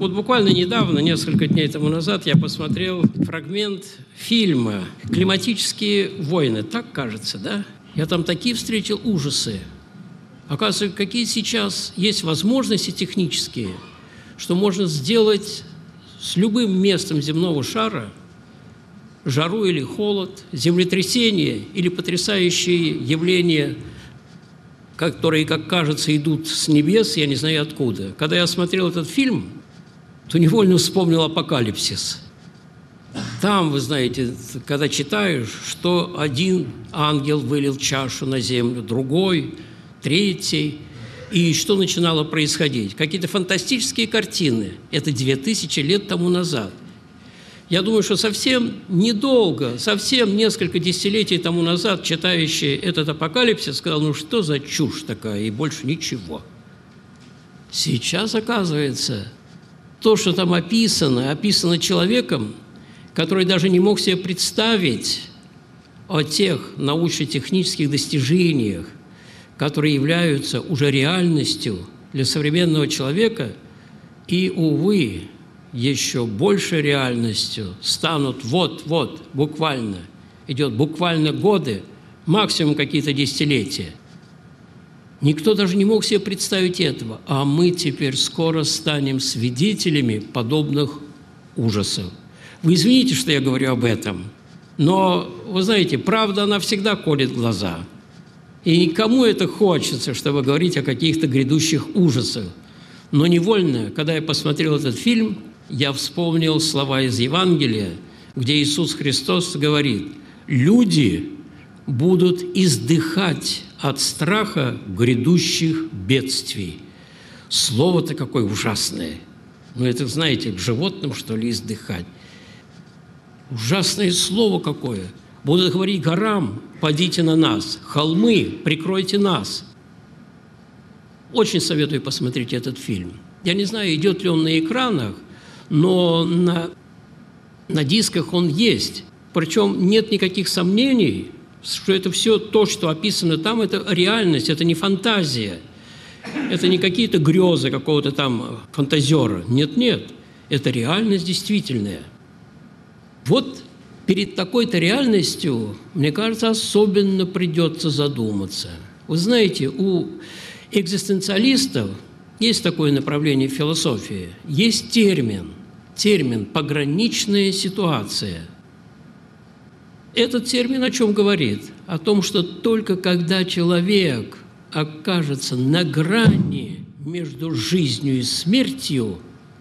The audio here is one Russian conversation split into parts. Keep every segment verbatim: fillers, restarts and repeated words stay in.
Вот буквально недавно, несколько дней тому назад, я посмотрел фрагмент фильма «Климатические войны». Так кажется, да? Я там такие встретил ужасы. Оказывается, какие сейчас есть возможности технические, что можно сделать с любым местом земного шара жару или холод, землетрясение или потрясающие явления, которые, как кажется, идут с небес, я не знаю откуда. Когда я смотрел этот фильм, то невольно вспомнил «Апокалипсис». Там, вы знаете, когда читаешь, что один ангел вылил чашу на землю, другой, третий, и что начинало происходить. Какие-то фантастические картины. Это две тысячи лет тому назад. Я думаю, что совсем недолго, совсем несколько десятилетий тому назад, читающий этот «Апокалипсис», сказал, ну что за чушь такая, и больше ничего. Сейчас, оказывается, то, что там описано, описано человеком, который даже не мог себе представить о тех научно-технических достижениях, которые являются уже реальностью для современного человека, и, увы, еще большей реальностью станут вот-вот, буквально, идет буквально годы, максимум какие-то десятилетия. Никто даже не мог себе представить этого, а мы теперь скоро станем свидетелями подобных ужасов. Вы извините, что я говорю об этом, но, вы знаете, правда, она всегда колет глаза. И никому это хочется, чтобы говорить о каких-то грядущих ужасах. Но невольно, когда я посмотрел этот фильм, я вспомнил слова из Евангелия, где Иисус Христос говорит: «Люди будут издыхать от страха грядущих бедствий». Слово-то какое ужасное. Ну, это, знаете, к животным, что ли, издыхать. Ужасное слово какое. Будут говорить горам: «Падите на нас», холмы: «Прикройте нас». Очень советую посмотреть этот фильм. Я не знаю, идет ли он на экранах, но на, на дисках он есть. Причем нет никаких сомнений, что это все то, что описано там, это реальность, это не фантазия. Это не какие-то грезы какого-то там фантазера. Нет-нет, это реальность действительная. Вот перед такой-то реальностью, мне кажется, особенно придется задуматься. Вы знаете, у экзистенциалистов есть такое направление в философии, есть термин, термин «пограничная ситуация». Этот термин о чем говорит? О том, что только когда человек окажется на грани между жизнью и смертью,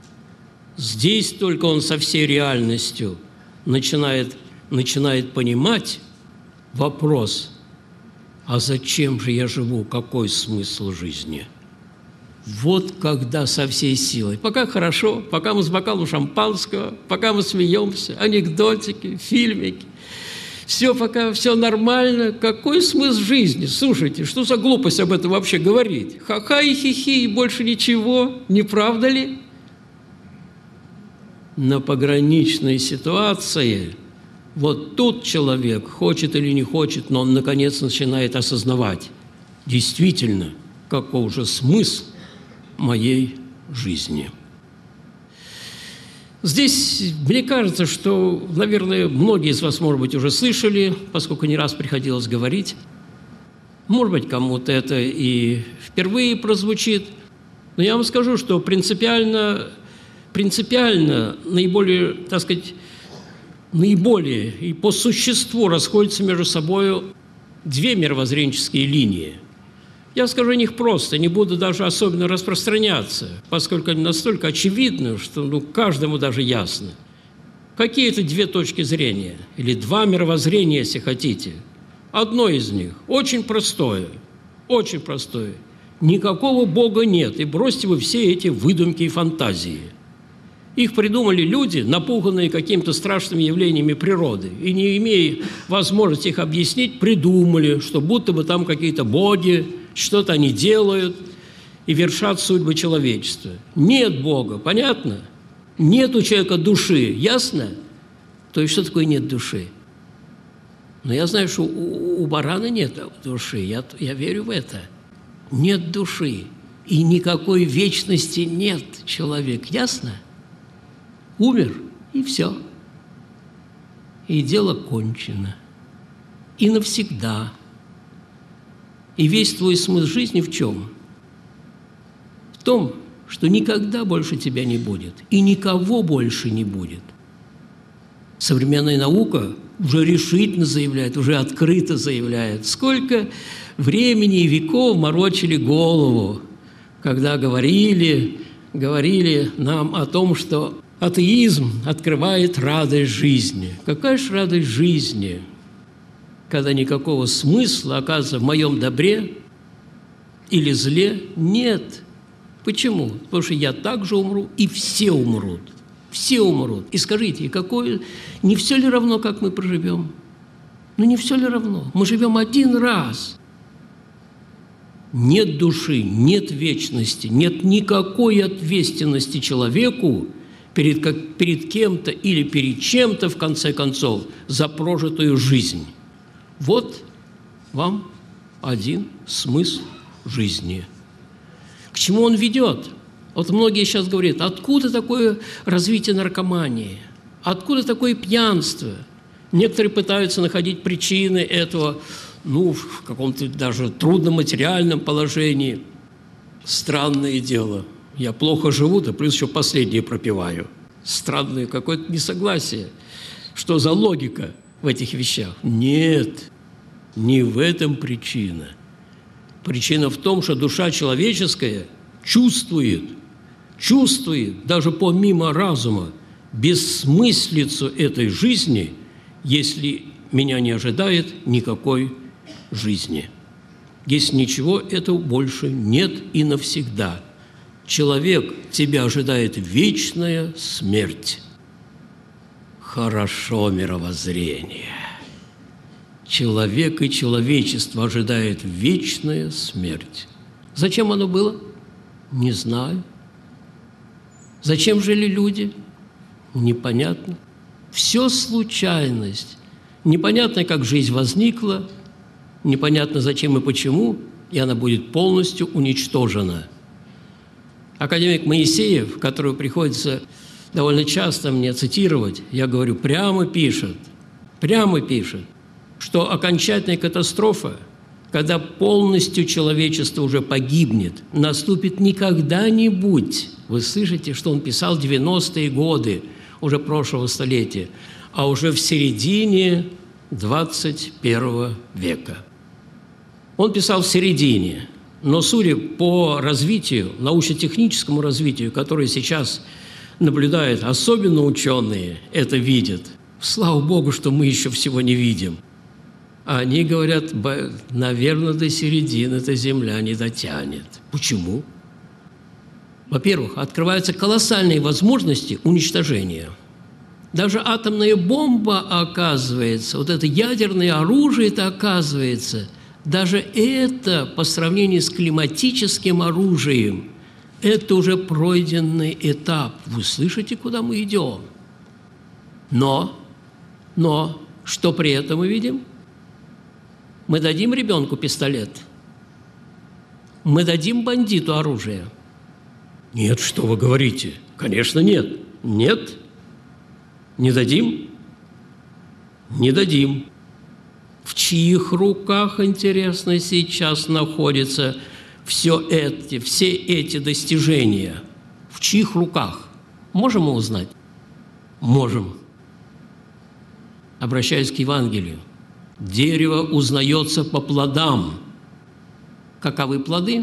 здесь только он со всей реальностью начинает, начинает понимать вопрос: а зачем же я живу, какой смысл жизни? Вот когда со всей силой. Пока хорошо, пока мы с бокалом шампанского, пока мы смеемся, анекдотики, фильмики, все пока все нормально. Какой смысл жизни? Слушайте, что за глупость об этом вообще говорить? Ха-ха и хи-хи, и больше ничего. Не правда ли? На пограничной ситуации вот тут человек, хочет или не хочет, но он, наконец, начинает осознавать, действительно, каков же смысл моей жизни. Здесь, мне кажется, что, наверное, многие из вас, может быть, уже слышали, поскольку не раз приходилось говорить. Может быть, кому-то это и впервые прозвучит. Но я вам скажу, что принципиально, принципиально наиболее, так сказать, наиболее и по существу расходятся между собой две мировоззренческие линии. Я скажу о них просто, не буду даже особенно распространяться, поскольку они настолько очевидны, что ну, каждому даже ясно. Какие это две точки зрения? Или два мировоззрения, если хотите. Одно из них очень простое, очень простое. Никакого Бога нет, и бросьте вы все эти выдумки и фантазии. Их придумали люди, напуганные какими-то страшными явлениями природы, и, не имея возможности их объяснить, придумали, что будто бы там какие-то боги, что-то они делают и вершат судьбы человечества. Нет Бога, понятно? Нет у человека души, ясно? То есть что такое нет души? Но я знаю, что у, у барана нет души, я, я верю в это. Нет души, и никакой вечности нет, человек, ясно? умер, и все. И дело кончено. И навсегда. И весь твой смысл жизни в чем? В том, что никогда больше тебя не будет, и никого больше не будет. Современная наука уже решительно заявляет, уже открыто заявляет, сколько времени и веков морочили голову, когда говорили, говорили нам о том, что атеизм открывает радость жизни. Какая же радость жизни, когда никакого смысла, оказывается, в моем добре или зле нет. Почему? Потому что я также умру, и все умрут. Все умрут. И скажите, какое... не все ли равно, как мы проживем? Ну, не все ли равно? Мы живем один раз. Нет души, нет вечности, нет никакой ответственности человеку перед, как, перед кем-то или перед чем-то, в конце концов, за прожитую жизнь. Вот вам один смысл жизни. К чему он ведет? Вот многие сейчас говорят, откуда такое развитие наркомании? Откуда такое пьянство? Некоторые пытаются находить причины этого, ну, в каком-то даже трудном материальном положении. Странное дело. Я плохо живу, да плюс еще последнее пропиваю. Странное какое-то несогласие. Что за логика в этих вещах? Нет, не в этом причина. Причина в том, что душа человеческая чувствует, чувствует, даже помимо разума, бессмыслицу этой жизни, если меня не ожидает никакой жизни. Если ничего этого больше нет и навсегда. Человек, тебя ожидает вечная смерть. Хорошо мировоззрение. Человек и человечество ожидает вечная смерть. Зачем оно было? Не знаю. Зачем жили люди? Непонятно. Все случайность. Непонятно, как жизнь возникла, непонятно, зачем и почему, и она будет полностью уничтожена. Академик Моисеев, которого приходится довольно часто мне цитировать, я говорю, прямо пишет, прямо пишет, что окончательная катастрофа, когда полностью человечество уже погибнет, наступит не когда-нибудь. Вы слышите, что он писал в девяностые годы уже прошлого столетия, а уже в середине двадцать первого века. Он писал в середине, но судя по развитию, научно-техническому развитию, которое сейчас наблюдают, особенно ученые это видят, слава Богу, что мы еще всего не видим. Они говорят, наверное, до середины эта Земля не дотянет. Почему? Во-первых, открываются колоссальные возможности уничтожения. Даже атомная бомба, оказывается, вот это ядерное оружие, это оказывается, даже это по сравнению с климатическим оружием, это уже пройденный этап. Вы слышите, куда мы идем? Но, но, что при этом мы видим? Мы дадим ребенку пистолет? Мы дадим бандиту оружие? Нет, что вы говорите? Конечно, нет. Нет. Не дадим? Не дадим. В чьих руках, интересно, сейчас находятся все эти, все эти достижения? В чьих руках? Можем мы узнать? Можем. Обращаюсь к Евангелию. Дерево узнается по плодам. Каковы плоды?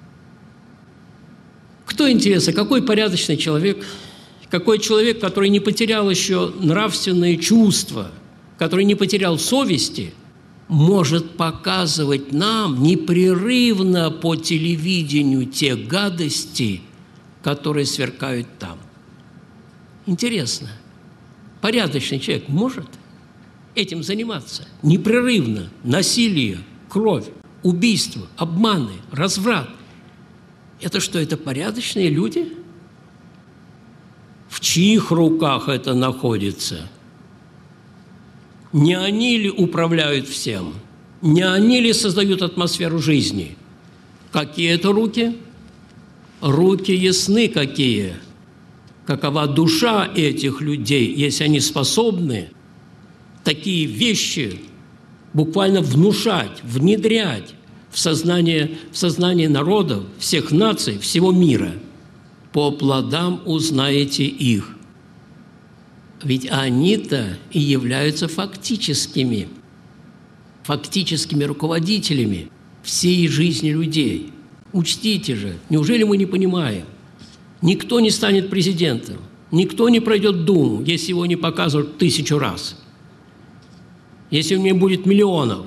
Кто, интересно, какой порядочный человек, какой человек, который не потерял еще нравственные чувства, который не потерял совести, может показывать нам непрерывно по телевидению те гадости, которые сверкают там? Интересно, порядочный человек может этим заниматься непрерывно? Насилие, кровь, убийство, обманы, разврат. Это что, это порядочные люди? В чьих руках это находится? Не они ли управляют всем? Не они ли создают атмосферу жизни? Какие это руки? Руки ясны какие. какова душа этих людей, если они способны такие вещи буквально внушать, внедрять в сознание, в сознание народов, всех наций, всего мира. По плодам узнаете их. Ведь они-то и являются фактическими, фактическими руководителями всей жизни людей. Учтите же, неужели мы не понимаем? Никто не станет президентом, никто не пройдет Думу, если его не покажут тысячу раз. Если у него будет миллионов,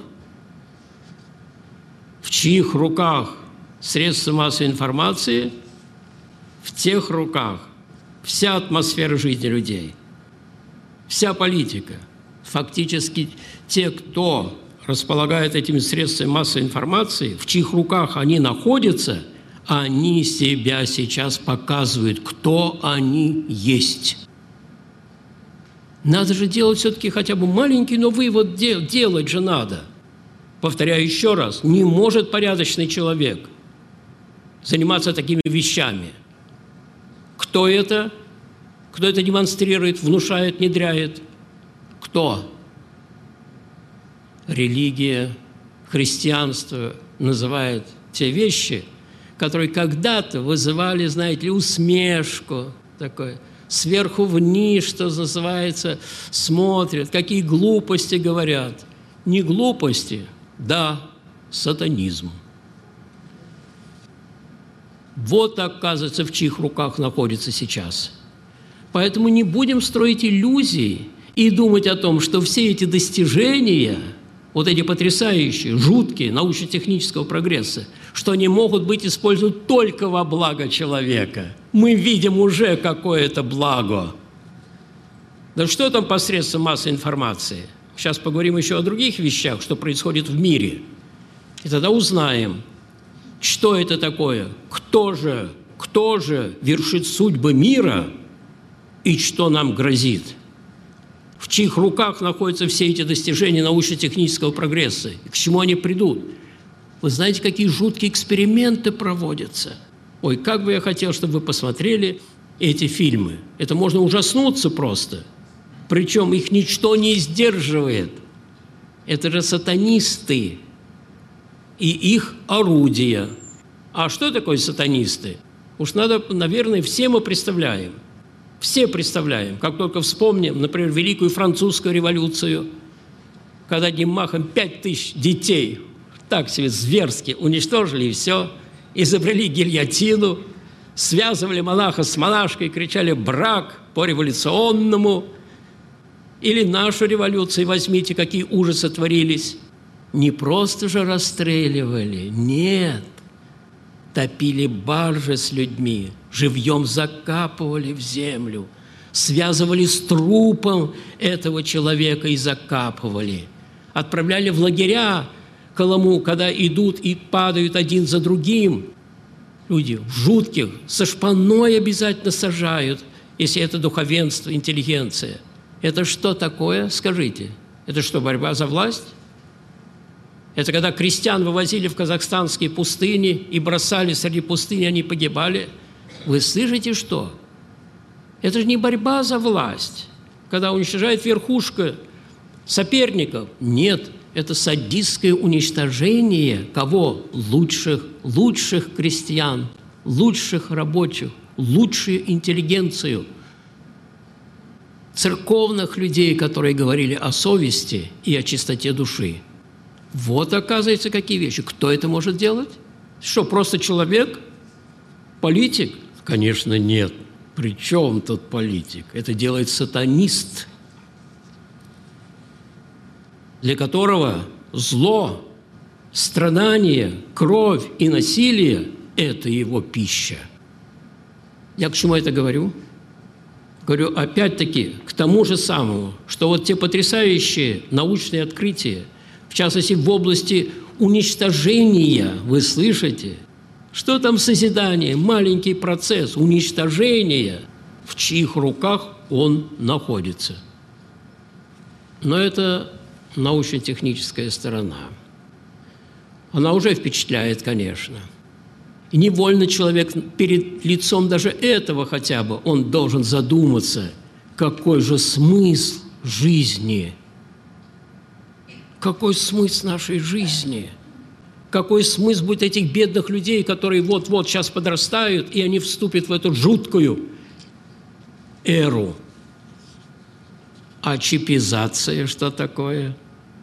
в чьих руках средства массовой информации, в тех руках вся атмосфера жизни людей, вся политика. Фактически те, кто располагает этими средствами массовой информации, в чьих руках они находятся, они себя сейчас показывают, кто они есть. Надо же делать все-таки хотя бы маленький, но вывод дел, делать же надо. Повторяю еще раз, не может порядочный человек заниматься такими вещами. Кто это? Кто это демонстрирует, внушает, внедряет? Кто? Религия, христианство называет те вещи, которые когда-то вызывали, знаете ли, усмешку, такое, сверху вниз, что называется, смотрят, какие глупости говорят. Не глупости, да, сатанизм. Вот, оказывается, в чьих руках находится сейчас. Поэтому не будем строить иллюзий и думать о том, что все эти достижения, вот эти потрясающие, жуткие научно-технического прогресса, что они могут быть использованы только во благо человека. Мы видим уже какое-то благо. Да что там посредством массовой информации? Сейчас поговорим еще о других вещах, что происходит в мире. И тогда узнаем, что это такое, кто же, кто же вершит судьбы мира и что нам грозит. В чьих руках находятся все эти достижения научно-технического прогресса, и к чему они придут. Вы знаете, какие жуткие эксперименты проводятся? Ой, как бы я хотел, чтобы вы посмотрели эти фильмы. Это можно ужаснуться просто. Причем их ничто не сдерживает. Это же сатанисты и их орудия. А что такое сатанисты? Уж надо, наверное, все мы представляем. Все представляем, как только вспомним, например, Великую Французскую революцию, когда одним махом пять тысяч детей так себе зверски уничтожили, и все, изобрели гильотину, связывали монаха с монашкой, кричали «брак по-революционному», или нашу революцию, возьмите, какие ужасы творились. Не просто же расстреливали, нет, топили баржи с людьми, живьем закапывали в землю, связывали с трупом этого человека и закапывали. Отправляли в лагеря Колыму, когда идут и падают один за другим. Люди в жутких, со шпаной обязательно сажают, если это духовенство, интеллигенция. Это что такое, скажите? Это что, борьба за власть? Это когда крестьян вывозили в казахстанские пустыни и бросали среди пустыни, они погибали. Вы слышите, что? Это же не борьба за власть, когда уничтожает верхушка соперников. Нет, это садистское уничтожение кого? Лучших, лучших крестьян, лучших рабочих, лучшую интеллигенцию, церковных людей, которые говорили о совести и о чистоте души. Вот, оказывается, какие вещи. Кто это может делать? Что, просто человек? Политик? Конечно, нет. При чем тут политик? Это делает сатанист, для которого зло, страдание, кровь и насилие – это его пища. Я к чему это говорю? Говорю, опять-таки, к тому же самому, что вот те потрясающие научные открытия, в частности, в области уничтожения, вы слышите? Что там созидание? Маленький процесс уничтожения, в чьих руках он находится. Но это научно-техническая сторона. Она уже впечатляет, конечно. И невольно человек перед лицом даже этого хотя бы, он должен задуматься, какой же смысл жизни, какой смысл нашей жизни, какой смысл будет этих бедных людей, которые вот-вот сейчас подрастают, и они вступят в эту жуткую эру. А чипизация что такое?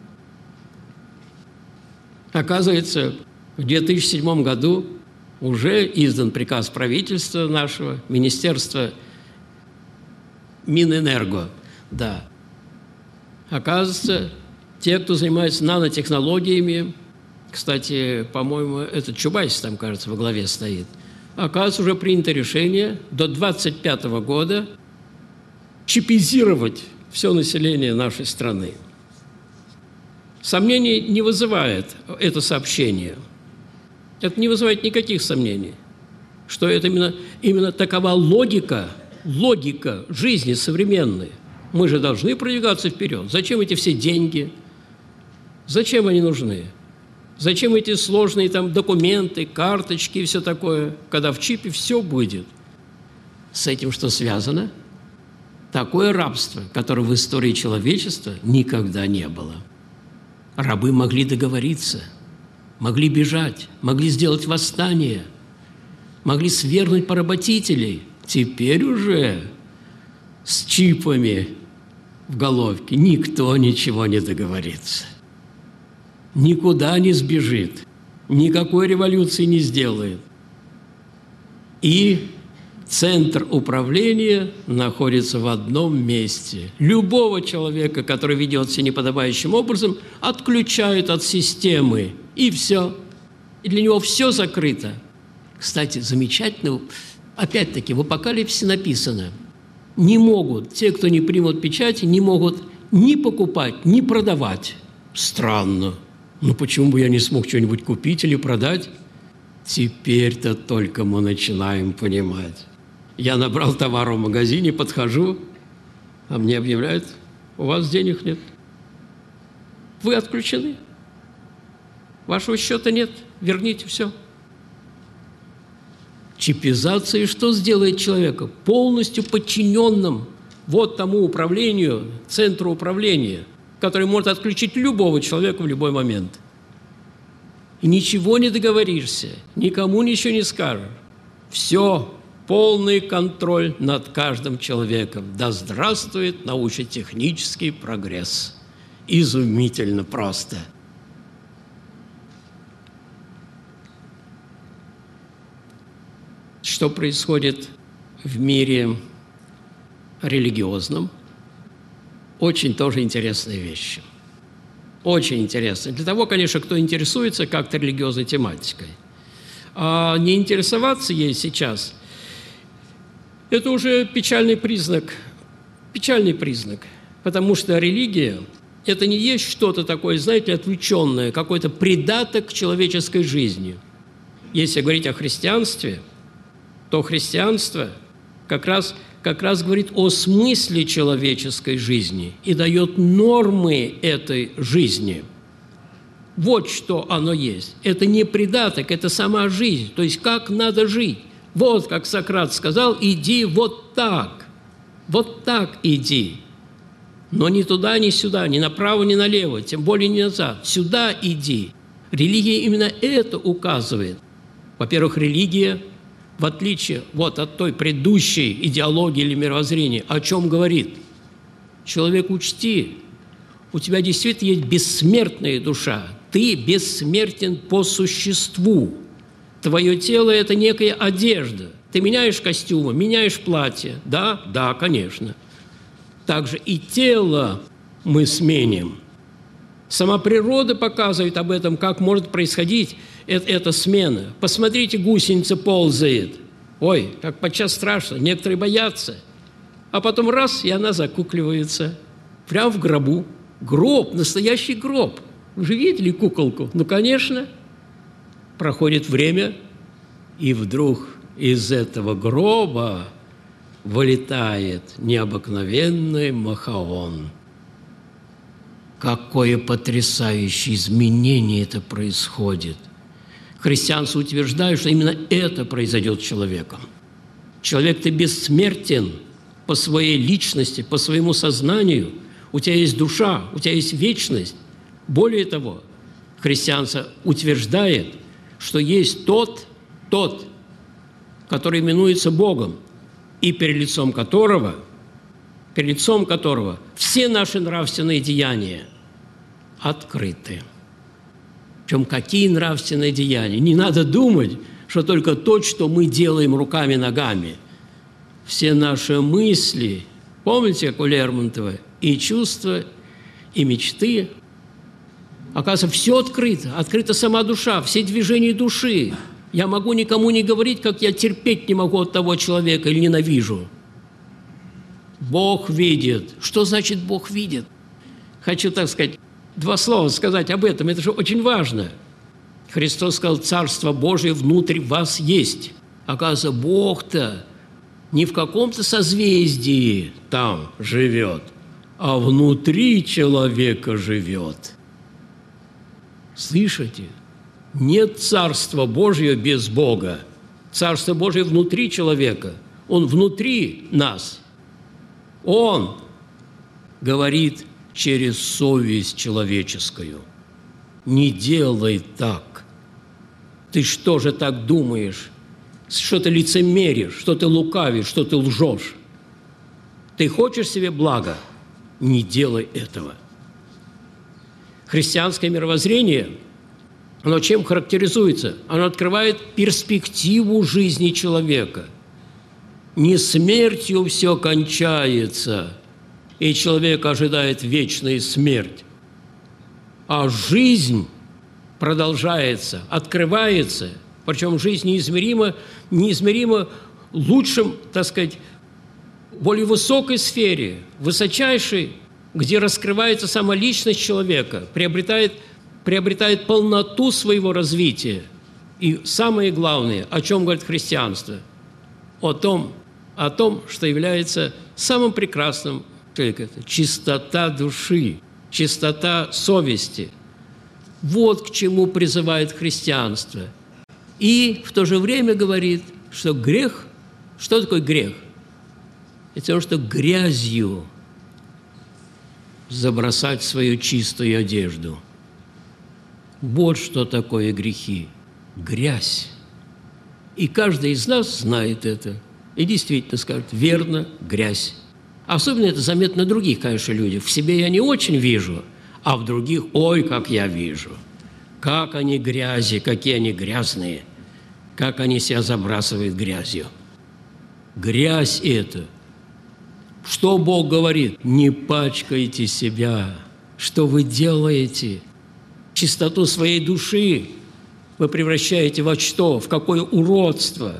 Оказывается, в две тысячи седьмом году уже издан приказ правительства нашего, Министерства Минэнерго, да. Оказывается, те, кто занимается нанотехнологиями, кстати, по-моему, этот Чубайс там, кажется, во главе стоит, оказывается, уже принято решение до двадцать пятого года чипизировать все население нашей страны. Сомнений не вызывает это сообщение. Это не вызывает никаких сомнений, что это именно, именно такова логика, логика жизни современной. Мы же должны продвигаться вперед. Зачем эти все деньги? Зачем они нужны? Зачем эти сложные там документы, карточки и все такое, когда в чипе все будет? С этим что связано? Такое рабство, которое в истории человечества никогда не было. Рабы могли договориться, могли бежать, могли сделать восстание, могли свергнуть поработителей. Теперь уже с чипами в головке никто ничего не договорится. Никуда не сбежит, никакой революции не сделает. И центр управления находится в одном месте. Любого человека, который ведет себя неподобающим образом, отключают от системы, и все. И для него все закрыто. Кстати, замечательно, опять-таки, в Апокалипсисе написано, не могут, те, кто не примут печати, не могут ни покупать, ни продавать. Странно. Ну почему бы я не смог что-нибудь купить или продать? Теперь-то только мы начинаем понимать. Я набрал товар в магазине, подхожу, а мне объявляют, у вас денег нет. Вы отключены. Вашего счета нет, верните все. Чипизация что сделает человека? Полностью подчиненным вот тому управлению, центру управления, который может отключить любого человека в любой момент. И ничего не договоришься, никому ничего не скажешь. Все. Полный контроль над каждым человеком. Да здравствует научно-технический прогресс. Изумительно просто. Что происходит в мире религиозном? Очень тоже интересные вещи. Очень интересно. Для того, конечно, кто интересуется как-то религиозной тематикой. А не интересоваться ей сейчас – это уже печальный признак, печальный признак, потому что религия – это не есть что-то такое, знаете, отвлеченное, какой-то придаток к человеческой жизни. Если говорить о христианстве, то христианство как раз, как раз говорит о смысле человеческой жизни и дает нормы этой жизни. Вот что оно есть. Это не придаток, это сама жизнь, то есть как надо жить. Вот, как Сократ сказал, иди вот так, вот так иди. Но ни туда, ни сюда, ни направо, ни налево, тем более не назад. Сюда иди. Религия именно это указывает. Во-первых, религия, в отличие вот от той предыдущей идеологии или мировоззрения, о чем говорит? Человек, учти, у тебя действительно есть бессмертная душа. Ты бессмертен по существу. Твое тело – это некая одежда. Ты меняешь костюмы, меняешь платье. Да? Да, конечно. Также и тело мы сменим. Сама природа показывает об этом, как может происходить эта смена. Посмотрите, гусеница ползает. Ой, как подчас страшно. Некоторые боятся. А потом раз, и она закукливается. Прямо в гробу. Гроб, настоящий гроб. Вы же видели куколку? Ну, конечно. Проходит время, и вдруг из этого гроба вылетает необыкновенный Махаон. Какое потрясающее изменение это происходит! Христианство утверждает, что именно это произойдет с человеком. Человек-то бессмертен по своей личности, по своему сознанию. У тебя есть душа, у тебя есть вечность. Более того, христианство утверждает, что есть тот, тот, который именуется Богом, и перед лицом которого, перед лицом которого все наши нравственные деяния открыты. Причем какие нравственные деяния? Не надо думать, что только то, что мы делаем руками-ногами. Все наши мысли, помните, как у Лермонтова, и чувства, и мечты. Оказывается, все открыто. Открыта сама душа, все движения души. Я могу никому не говорить, как я терпеть не могу от того человека или ненавижу. Бог видит. Что значит Бог видит? Хочу, так сказать, два слова сказать об этом. Это же очень важно. Христос сказал, Царство Божие внутри вас есть. Оказывается, Бог-то не в каком-то созвездии там живет, а внутри человека живет. Слышите? Нет Царства Божьего без Бога. Царство Божие внутри человека. Он внутри нас. Он говорит через совесть человеческую. Не делай так. Ты что же так думаешь? Что ты лицемеришь, что ты лукавишь, что ты лжешь? Ты хочешь себе блага? Не делай этого. Христианское мировоззрение, оно чем характеризуется? Оно открывает перспективу жизни человека. Не смертью все кончается, и человек ожидает вечную смерть, а жизнь продолжается, открывается, причем жизнь неизмеримо, неизмеримо лучшем, так сказать, более высокой сфере, высочайшей, где раскрывается сама личность человека, приобретает, приобретает полноту своего развития. И самое главное, о чем говорит христианство? О том, о том, что является самым прекрасным, как это, чистота души, чистота совести. Вот к чему призывает христианство. И в то же время говорит, что грех, что такое грех? Это то, что грязью забросать свою чистую одежду. Вот что такое грехи. Грязь. И каждый из нас знает это. И действительно скажет, верно, грязь. Особенно это заметно в других, конечно, людях. В себе я не очень вижу, а в других, ой, как я вижу. Как они грязи, какие они грязные. Как они себя забрасывают грязью. Грязь это. Что Бог говорит? Не пачкайте себя. Что вы делаете? Чистоту своей души вы превращаете во что? В какое уродство?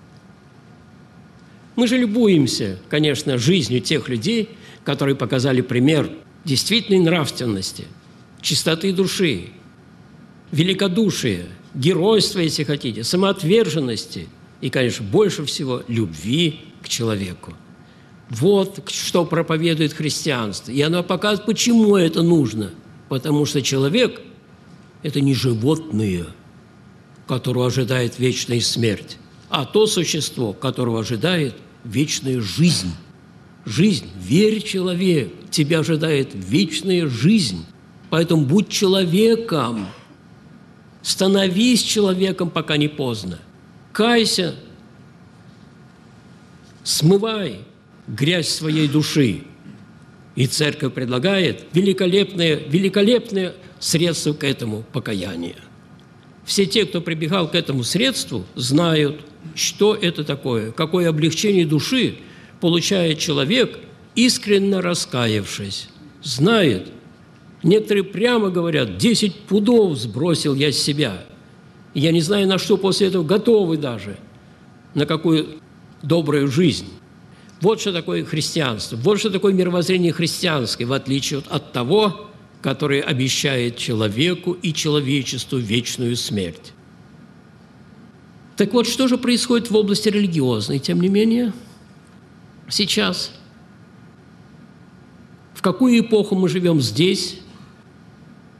Мы же любуемся, конечно, жизнью тех людей, которые показали пример действительной нравственности, чистоты души, великодушия, геройства, если хотите, самоотверженности и, конечно, больше всего любви к человеку. Вот что проповедует христианство. И оно показывает, почему это нужно. Потому что человек – это не животное, которого ожидает вечная смерть, а то существо, которого ожидает вечная жизнь. Жизнь. Верь, человек, тебя ожидает вечная жизнь. Поэтому будь человеком. Становись человеком, пока не поздно. Кайся, смывай грязь своей души. И церковь предлагает великолепное, великолепное средство к этому – покаяние. Все те, кто прибегал к этому средству, знают, что это такое, какое облегчение души получает человек, искренне раскаявшись. Знает. Некоторые прямо говорят, десять пудов сбросил я с себя. И я не знаю, на что после этого готовы даже, на какую добрую жизнь. Вот что такое христианство, вот что такое мировоззрение христианское, в отличие от, от того, которое обещает человеку и человечеству вечную смерть. Так вот, что же происходит в области религиозной, тем не менее, сейчас? В какую эпоху мы живем здесь?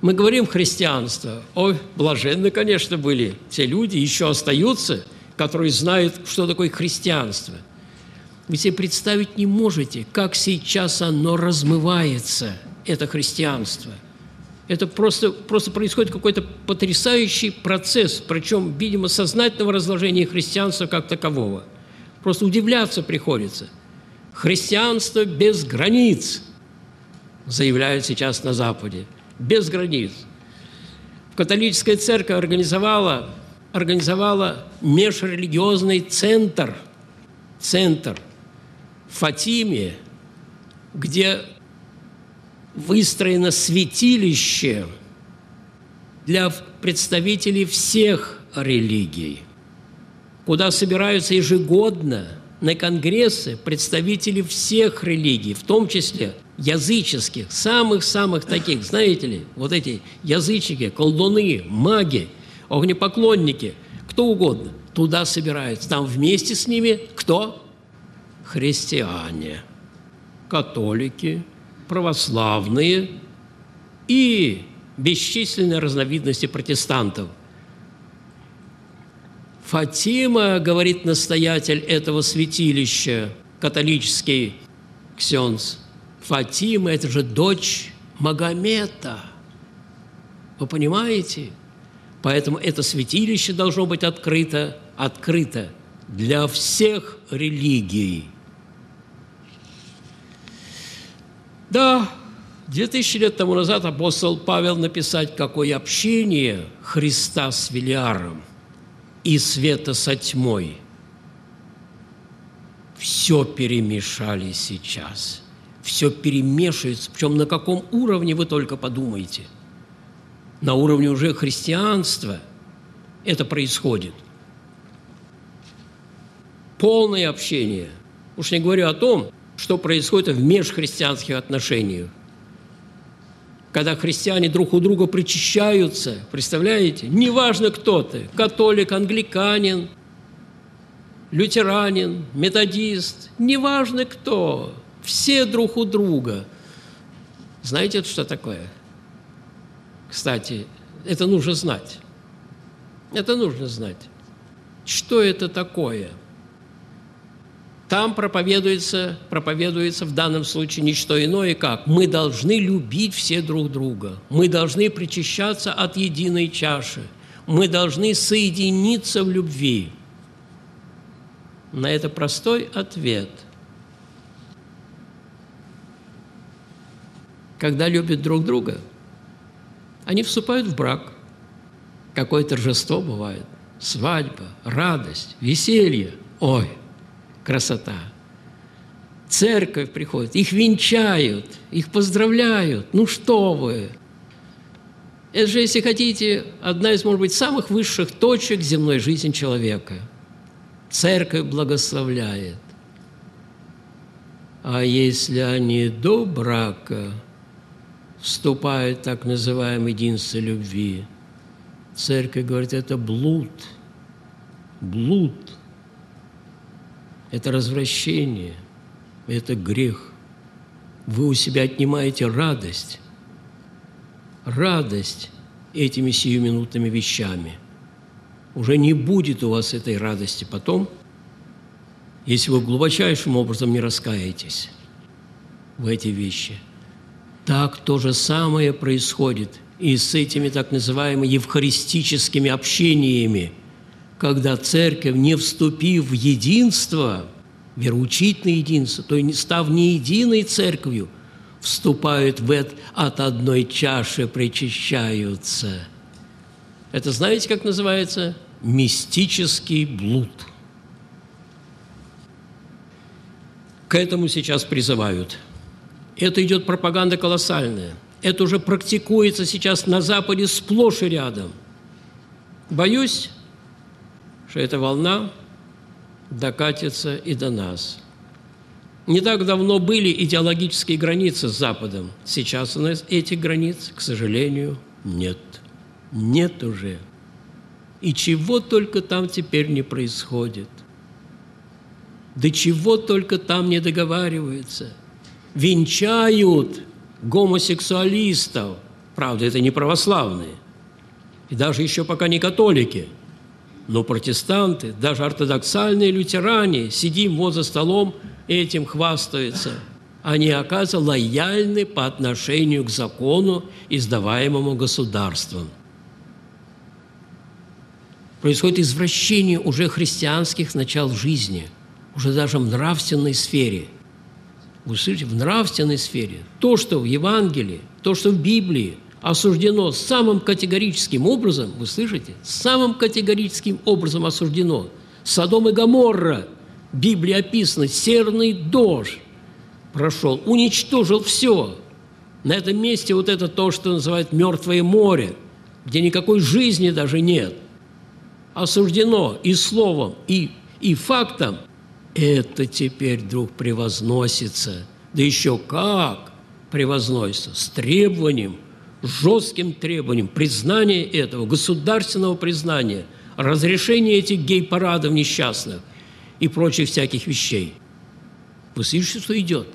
Мы говорим христианство. Ой, блаженны, конечно, были те люди, еще остаются, которые знают, что такое христианство. Вы себе представить не можете, как сейчас оно размывается, это христианство. Это просто, просто происходит какой-то потрясающий процесс, причем, видимо, сознательного разложения христианства как такового. Просто удивляться приходится. Христианство без границ, заявляют сейчас на Западе. Без границ. Католическая церковь организовала, организовала межрелигиозный центр, центр в Фатиме, где выстроено святилище для представителей всех религий, куда собираются ежегодно на конгрессы представители всех религий, в том числе языческих, самых-самых таких, знаете ли, вот эти язычники, колдуны, маги, огнепоклонники, кто угодно, туда собираются. Там вместе с ними кто? Христиане, католики, православные и бесчисленные разновидности протестантов. Фатима, говорит настоятель этого святилища, католический ксенз, Фатима – это же дочь Магомета. Вы понимаете? Поэтому это святилище должно быть открыто, открыто для всех религий. Да, две тысячи лет тому назад апостол Павел написал, какое общение Христа с Велиаром и света со тьмой. Все перемешали сейчас. Все перемешивается. Причем на каком уровне, вы только подумайте. На уровне уже христианства это происходит. Полное общение. Уж не говорю о том, что происходит в межхристианских отношениях. Когда христиане друг у друга причащаются, представляете? Неважно, кто ты, католик, англиканин, лютеранин, методист, неважно кто, все друг у друга. Знаете, это что такое? Кстати, это нужно знать. Это нужно знать. Что это такое? Там проповедуется, проповедуется в данном случае не что иное, как мы должны любить все друг друга, мы должны причащаться от единой чаши, мы должны соединиться в любви. На это простой ответ. Когда любят друг друга, они вступают в брак. Какое торжество бывает, свадьба, радость, веселье. Ой, красота. Церковь приходит, их венчают, их поздравляют. Ну что вы! Это же, если хотите, одна из, может быть, самых высших точек земной жизни человека. Церковь благословляет. А если они до брака вступают в так называемое единство любви, церковь говорит, это блуд, блуд. Это развращение, это грех. Вы у себя отнимаете радость, радость этими сиюминутными вещами. Уже не будет у вас этой радости потом, если вы глубочайшим образом не раскаетесь в эти вещи. Так то же самое происходит и с этими так называемыми евхаристическими общениями, когда церковь, не вступив в единство, вероучительное единство, то есть став не единой церковью, вступают в это, от одной чаши причащаются. Это знаете, как называется? Мистический блуд. К этому сейчас призывают. Это идет пропаганда колоссальная. Это уже практикуется сейчас на Западе сплошь и рядом. Боюсь, что эта волна докатится и до нас. Не так давно были идеологические границы с Западом. Сейчас у нас этих границ, к сожалению, нет. Нет уже. И чего только там теперь не происходит. Да чего только там не договариваются. Венчают гомосексуалистов Правда, это не православные, и даже еще пока не католики, но протестанты, даже ортодоксальные лютеране, сидим вот за столом, этим хвастаются. Они, оказывается, лояльны по отношению к закону, издаваемому государством. Происходит извращение уже христианских начал жизни, уже даже в нравственной сфере. Вы слышите, в нравственной сфере то, что в Евангелии, то, что в Библии осуждено самым категорическим образом, вы слышите, самым категорическим образом осуждено. Содом и Гоморра, в Библии описано, серный дождь прошел, уничтожил все. На этом месте вот это то, что называют мертвое море, где никакой жизни даже нет. Осуждено и словом, и, и фактом. Это теперь вдруг превозносится. Да еще как превозносится. С требованием, жестким требованием признания этого, государственного признания, разрешения этих гей-парадов несчастных и прочих всяких вещей. Вы слышите, что идет?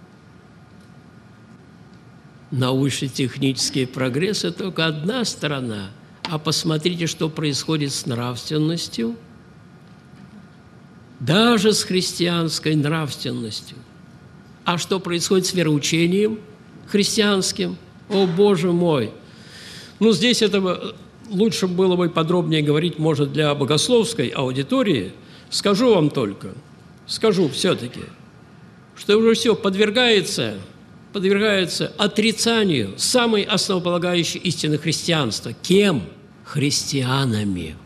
Научно-технический прогресс – это только одна сторона. А посмотрите, что происходит с нравственностью, даже с христианской нравственностью. А что происходит с вероучением христианским? О, Боже мой! Ну, здесь этого лучше было бы подробнее говорить, может, для богословской аудитории. Скажу вам только, скажу все-таки, что уже все подвергается, подвергается отрицанию самой основополагающей истины христианства. Кем? Христианами.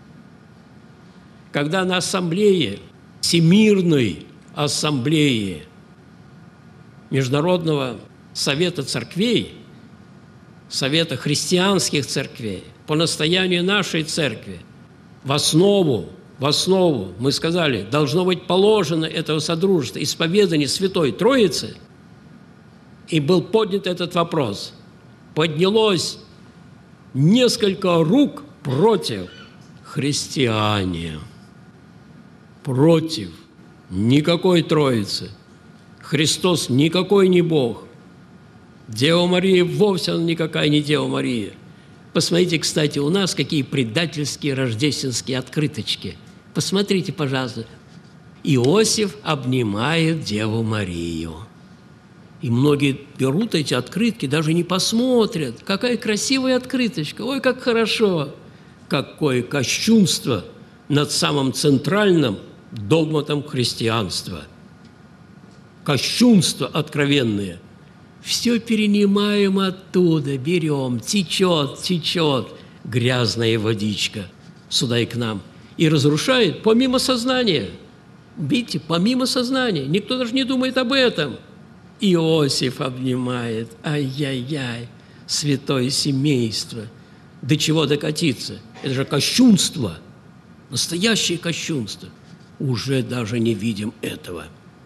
Когда на ассамблее, Всемирной ассамблее Международного совета церквей, Совета христианских церквей, по настоянию нашей церкви, в основу, в основу, мы сказали, должно быть положено этого содружества, исповедание Святой Троицы, и был поднят этот вопрос. Поднялось несколько рук против христиане. Против. Никакой Троицы. Христос никакой не Бог. Дева Мария вовсе никакая не Дева Мария. Посмотрите, кстати, у нас какие предательские рождественские открыточки. Посмотрите, пожалуйста. Иосиф обнимает Деву Марию. И многие берут эти открытки, даже не посмотрят. Какая красивая открыточка. Ой, как хорошо. Какое кощунство над самым центральным догматом христианства. Кощунство откровенное. Все перенимаем оттуда, берем, течет, течет грязная водичка сюда и к нам. И разрушает помимо сознания. Видите, помимо сознания. Никто даже не думает об этом. Иосиф обнимает. Ай-яй-яй, святое семейство. До чего докатиться? Это же кощунство. Настоящее кощунство. Уже даже не видим этого.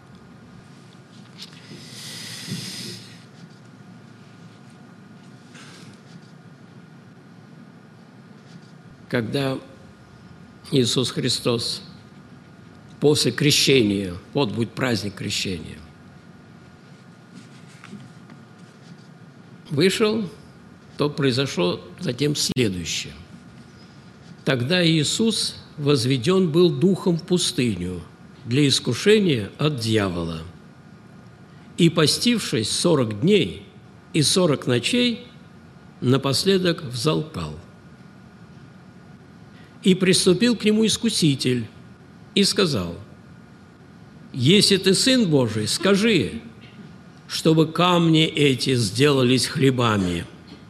Когда Иисус Христос после крещения, вот будет праздник крещения, вышел, то произошло затем следующее. Тогда Иисус возведен был духом в пустыню для искушения от дьявола. И, постившись сорок дней и сорок ночей, напоследок взалкал. И приступил к нему искуситель и сказал: «Если ты Сын Божий, скажи, чтобы камни эти сделались хлебами».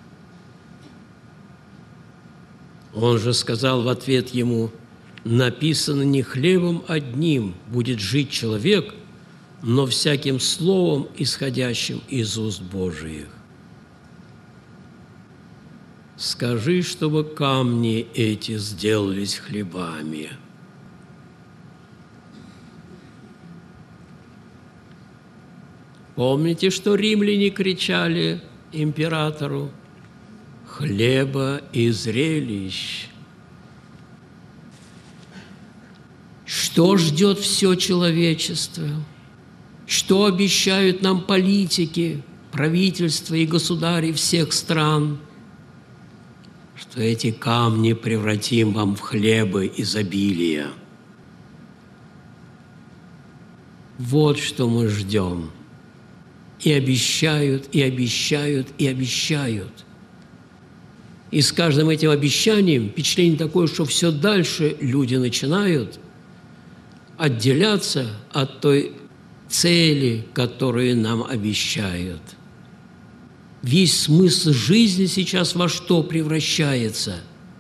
Он же сказал в ответ ему: «Написано, не хлебом одним будет жить человек, но всяким словом, исходящим из уст Божиих». Скажи, чтобы камни эти сделались хлебами. Помните, что римляне кричали императору: «Хлеба и зрелищ». Что ждет все человечество? Что обещают нам политики, правительства и государи всех стран, что эти камни превратим вам в хлебы изобилия. Вот что мы ждем. И обещают, и обещают, и обещают. И с каждым этим обещанием впечатление такое, что все дальше люди начинают отделяться от той цели, которую нам обещают. Весь смысл жизни сейчас во что превращается?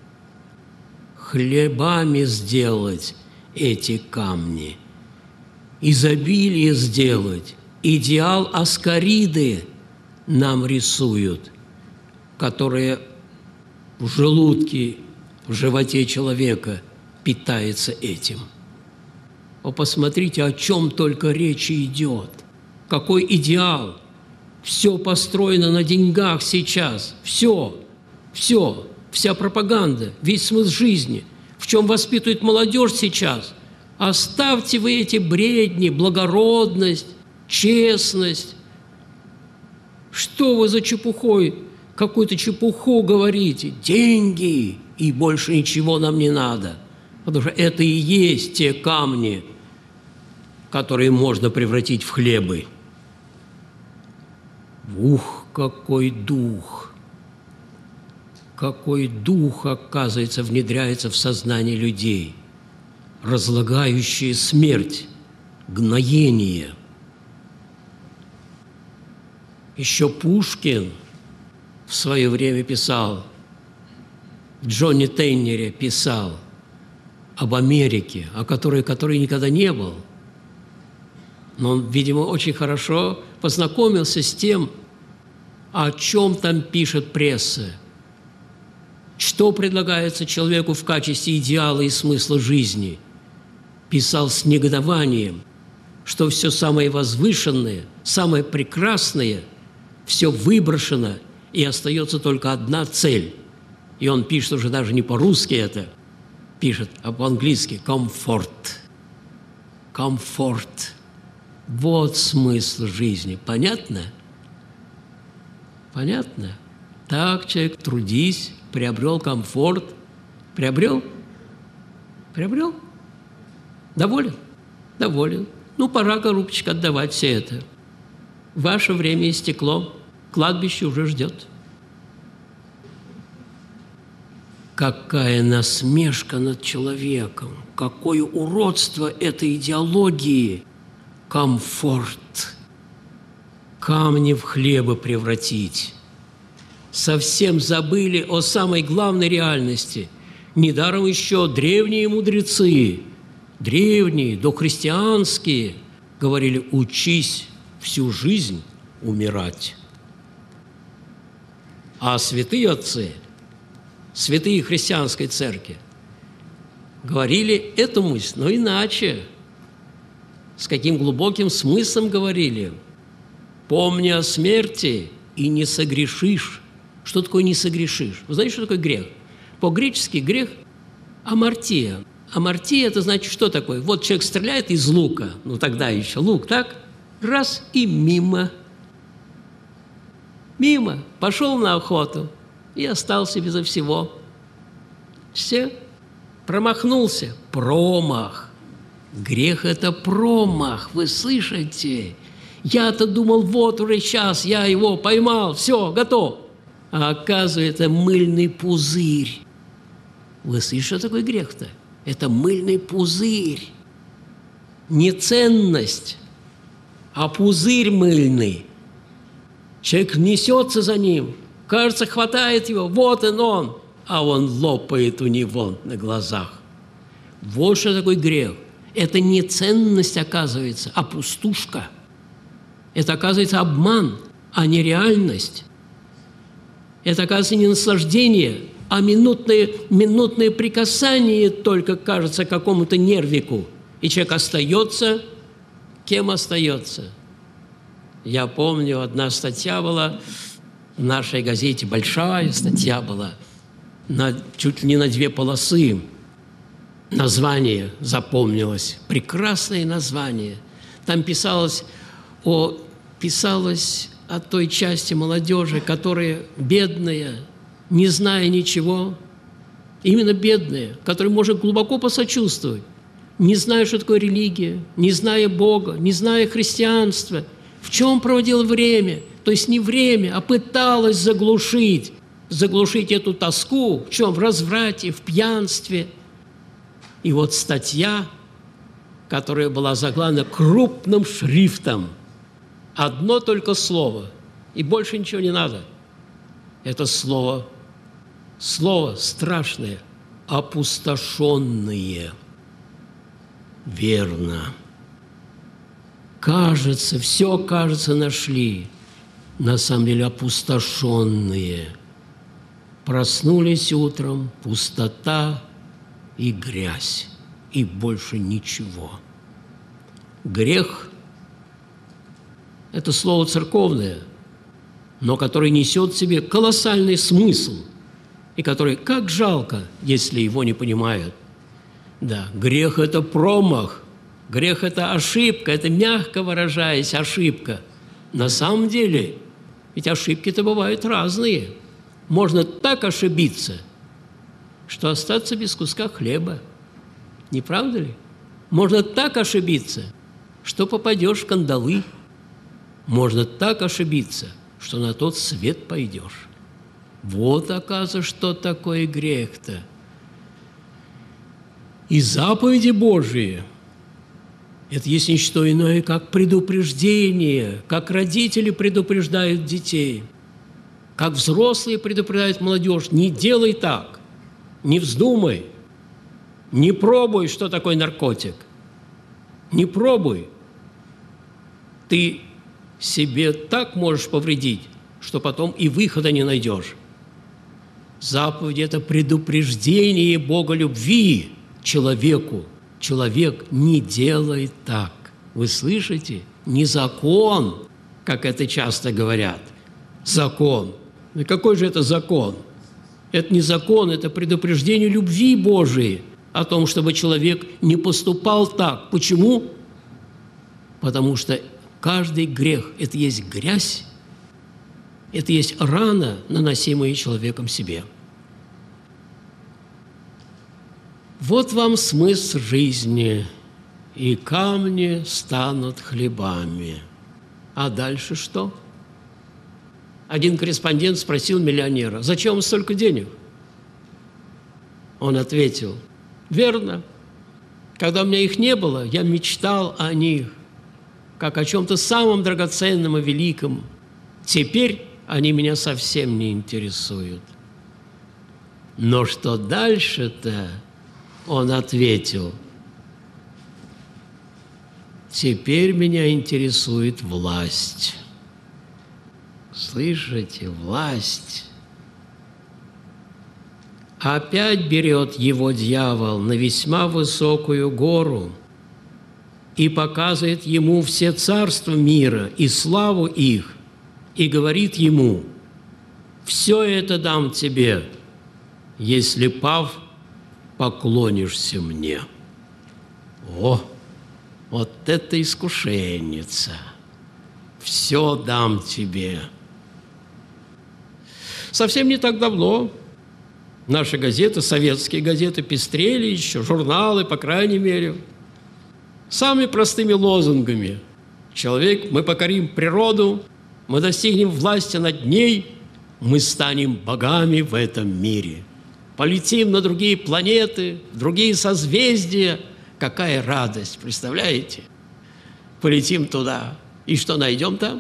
Хлебами сделать эти камни, изобилие сделать, идеал Аскариды нам рисуют, которые в желудке, в животе человека питается этим. О, посмотрите, о чем только речь идет. Какой идеал. Все построено на деньгах сейчас. Все, все, вся пропаганда, весь смысл жизни. В чем воспитывает молодежь сейчас. Оставьте вы эти бредни, благородность, честность. Что вы за чепухой, какую-то чепуху говорите? Деньги, и больше ничего нам не надо. Потому что это и есть те камни, которые можно превратить в хлебы. Ух, какой дух! Какой дух, оказывается, внедряется в сознание людей, разлагающие смерть, гноение. Еще Пушкин в свое время писал, в Джонни Тейнере писал об Америке, о которой, которой никогда не был. Но он, видимо, очень хорошо познакомился с тем, о чем там пишет пресса, что предлагается человеку в качестве идеала и смысла жизни. Писал с негодованием, что все самое возвышенное, самое прекрасное, все выброшено, и остается только одна цель. И он пишет уже даже не по-русски это, пишет, а по-английски «комфорт». Комфорт. Вот смысл жизни. Понятно? Понятно? Так, человек, трудись, приобрел комфорт. Приобрел? Приобрел? Доволен? Доволен. Ну, пора, голубчик, отдавать все это. Ваше время истекло, кладбище уже ждет. Какая насмешка над человеком, какое уродство этой идеологии. Комфорт. Камни в хлебы превратить. Совсем забыли о самой главной реальности. Недаром еще древние мудрецы, древние, дохристианские, говорили: учись всю жизнь умирать. А святые отцы, святые христианской церкви, говорили эту мысль, но иначе. С каким глубоким смыслом говорили: помни о смерти и не согрешишь. Что такое не согрешишь? Вы знаете, что такое грех? По-гречески грех – амартия. Амартия – это значит, что такое? Вот человек стреляет из лука, ну тогда еще лук, так? Раз и мимо. Мимо. Пошел на охоту и остался безо всего. Все. Промахнулся. Промах. Грех – это промах, вы слышите? Я-то думал, вот уже сейчас я его поймал, все, готов. А оказывается, мыльный пузырь. Вы слышите, что такое грех-то? Это мыльный пузырь. Не ценность, а пузырь мыльный. Человек несется за ним, кажется, хватает его, вот он он, а он лопает у него на глазах. Вот что такое грех. Это не ценность, оказывается, а пустушка. Это, оказывается, обман, а не реальность. Это, оказывается, не наслаждение, а минутное, минутное прикасание только, кажется, какому-то нервику. И человек остается, кем остается? Я помню, одна статья была в нашей газете, большая статья была, на, чуть ли не на две полосы. Название запомнилось, прекрасное название. Там писалось о, писалось от той части молодежи, которая бедная, не зная ничего, именно бедная, которой можно глубоко посочувствовать, не зная, что такое религия, не зная Бога, не зная христианства, в чем проводила время, то есть не время, а пыталась заглушить, заглушить эту тоску, в чем? В разврате, в пьянстве. И вот статья, которая была заглавлена крупным шрифтом, одно только слово, и больше ничего не надо. Это слово, слово страшное, опустошенные. Верно. Кажется, все, кажется, нашли. На самом деле опустошенные. Проснулись утром, пустота и грязь, и больше ничего. Грех – это слово церковное, но которое несет в себе колоссальный смысл, и который, как жалко, если его не понимают. Да, грех – это промах, грех – это ошибка, это, мягко выражаясь, ошибка. На самом деле, ведь ошибки-то бывают разные. Можно так ошибиться, что остаться без куска хлеба. Не правда ли? Можно так ошибиться, что попадешь в кандалы. Можно так ошибиться, что на тот свет пойдешь. Вот, оказывается, что такое грех-то. И заповеди Божии – это есть не что иное, как предупреждение, как родители предупреждают детей, как взрослые предупреждают молодежь. Не делай так, не вздумай, не пробуй, что такое наркотик. Не пробуй. Ты себе так можешь повредить, что потом и выхода не найдешь. Заповедь – это предупреждение Бога любви человеку. Человек, не делай так. Вы слышите? Не закон, как это часто говорят. Закон. И какой же это закон? Это не закон, это предупреждение любви Божией о том, чтобы человек не поступал так. Почему? Потому что каждый грех – это есть грязь, это есть рана, наносимая человеком себе. Вот вам смысл жизни, и камни станут хлебами. А дальше что? Один корреспондент спросил миллионера: «Зачем вам столько денег?» Он ответил: «Верно, когда у меня их не было, я мечтал о них, как о чем-то самом драгоценном и великом. Теперь они меня совсем не интересуют». Но что дальше-то? Он ответил: «Теперь меня интересует власть». Слышите, власть. Опять берет его дьявол на весьма высокую гору и показывает ему все царства мира и славу их, и говорит ему: «Все это дам тебе, если, пав, поклонишься мне». О, вот это искушенница! «Все дам тебе». Совсем не так давно наши газеты, советские газеты, пестрели еще, журналы, по крайней мере, самыми простыми лозунгами. Человек, мы покорим природу, мы достигнем власти над ней, мы станем богами в этом мире. Полетим на другие планеты, в другие созвездия. Какая радость, представляете? Полетим туда. И что найдем там?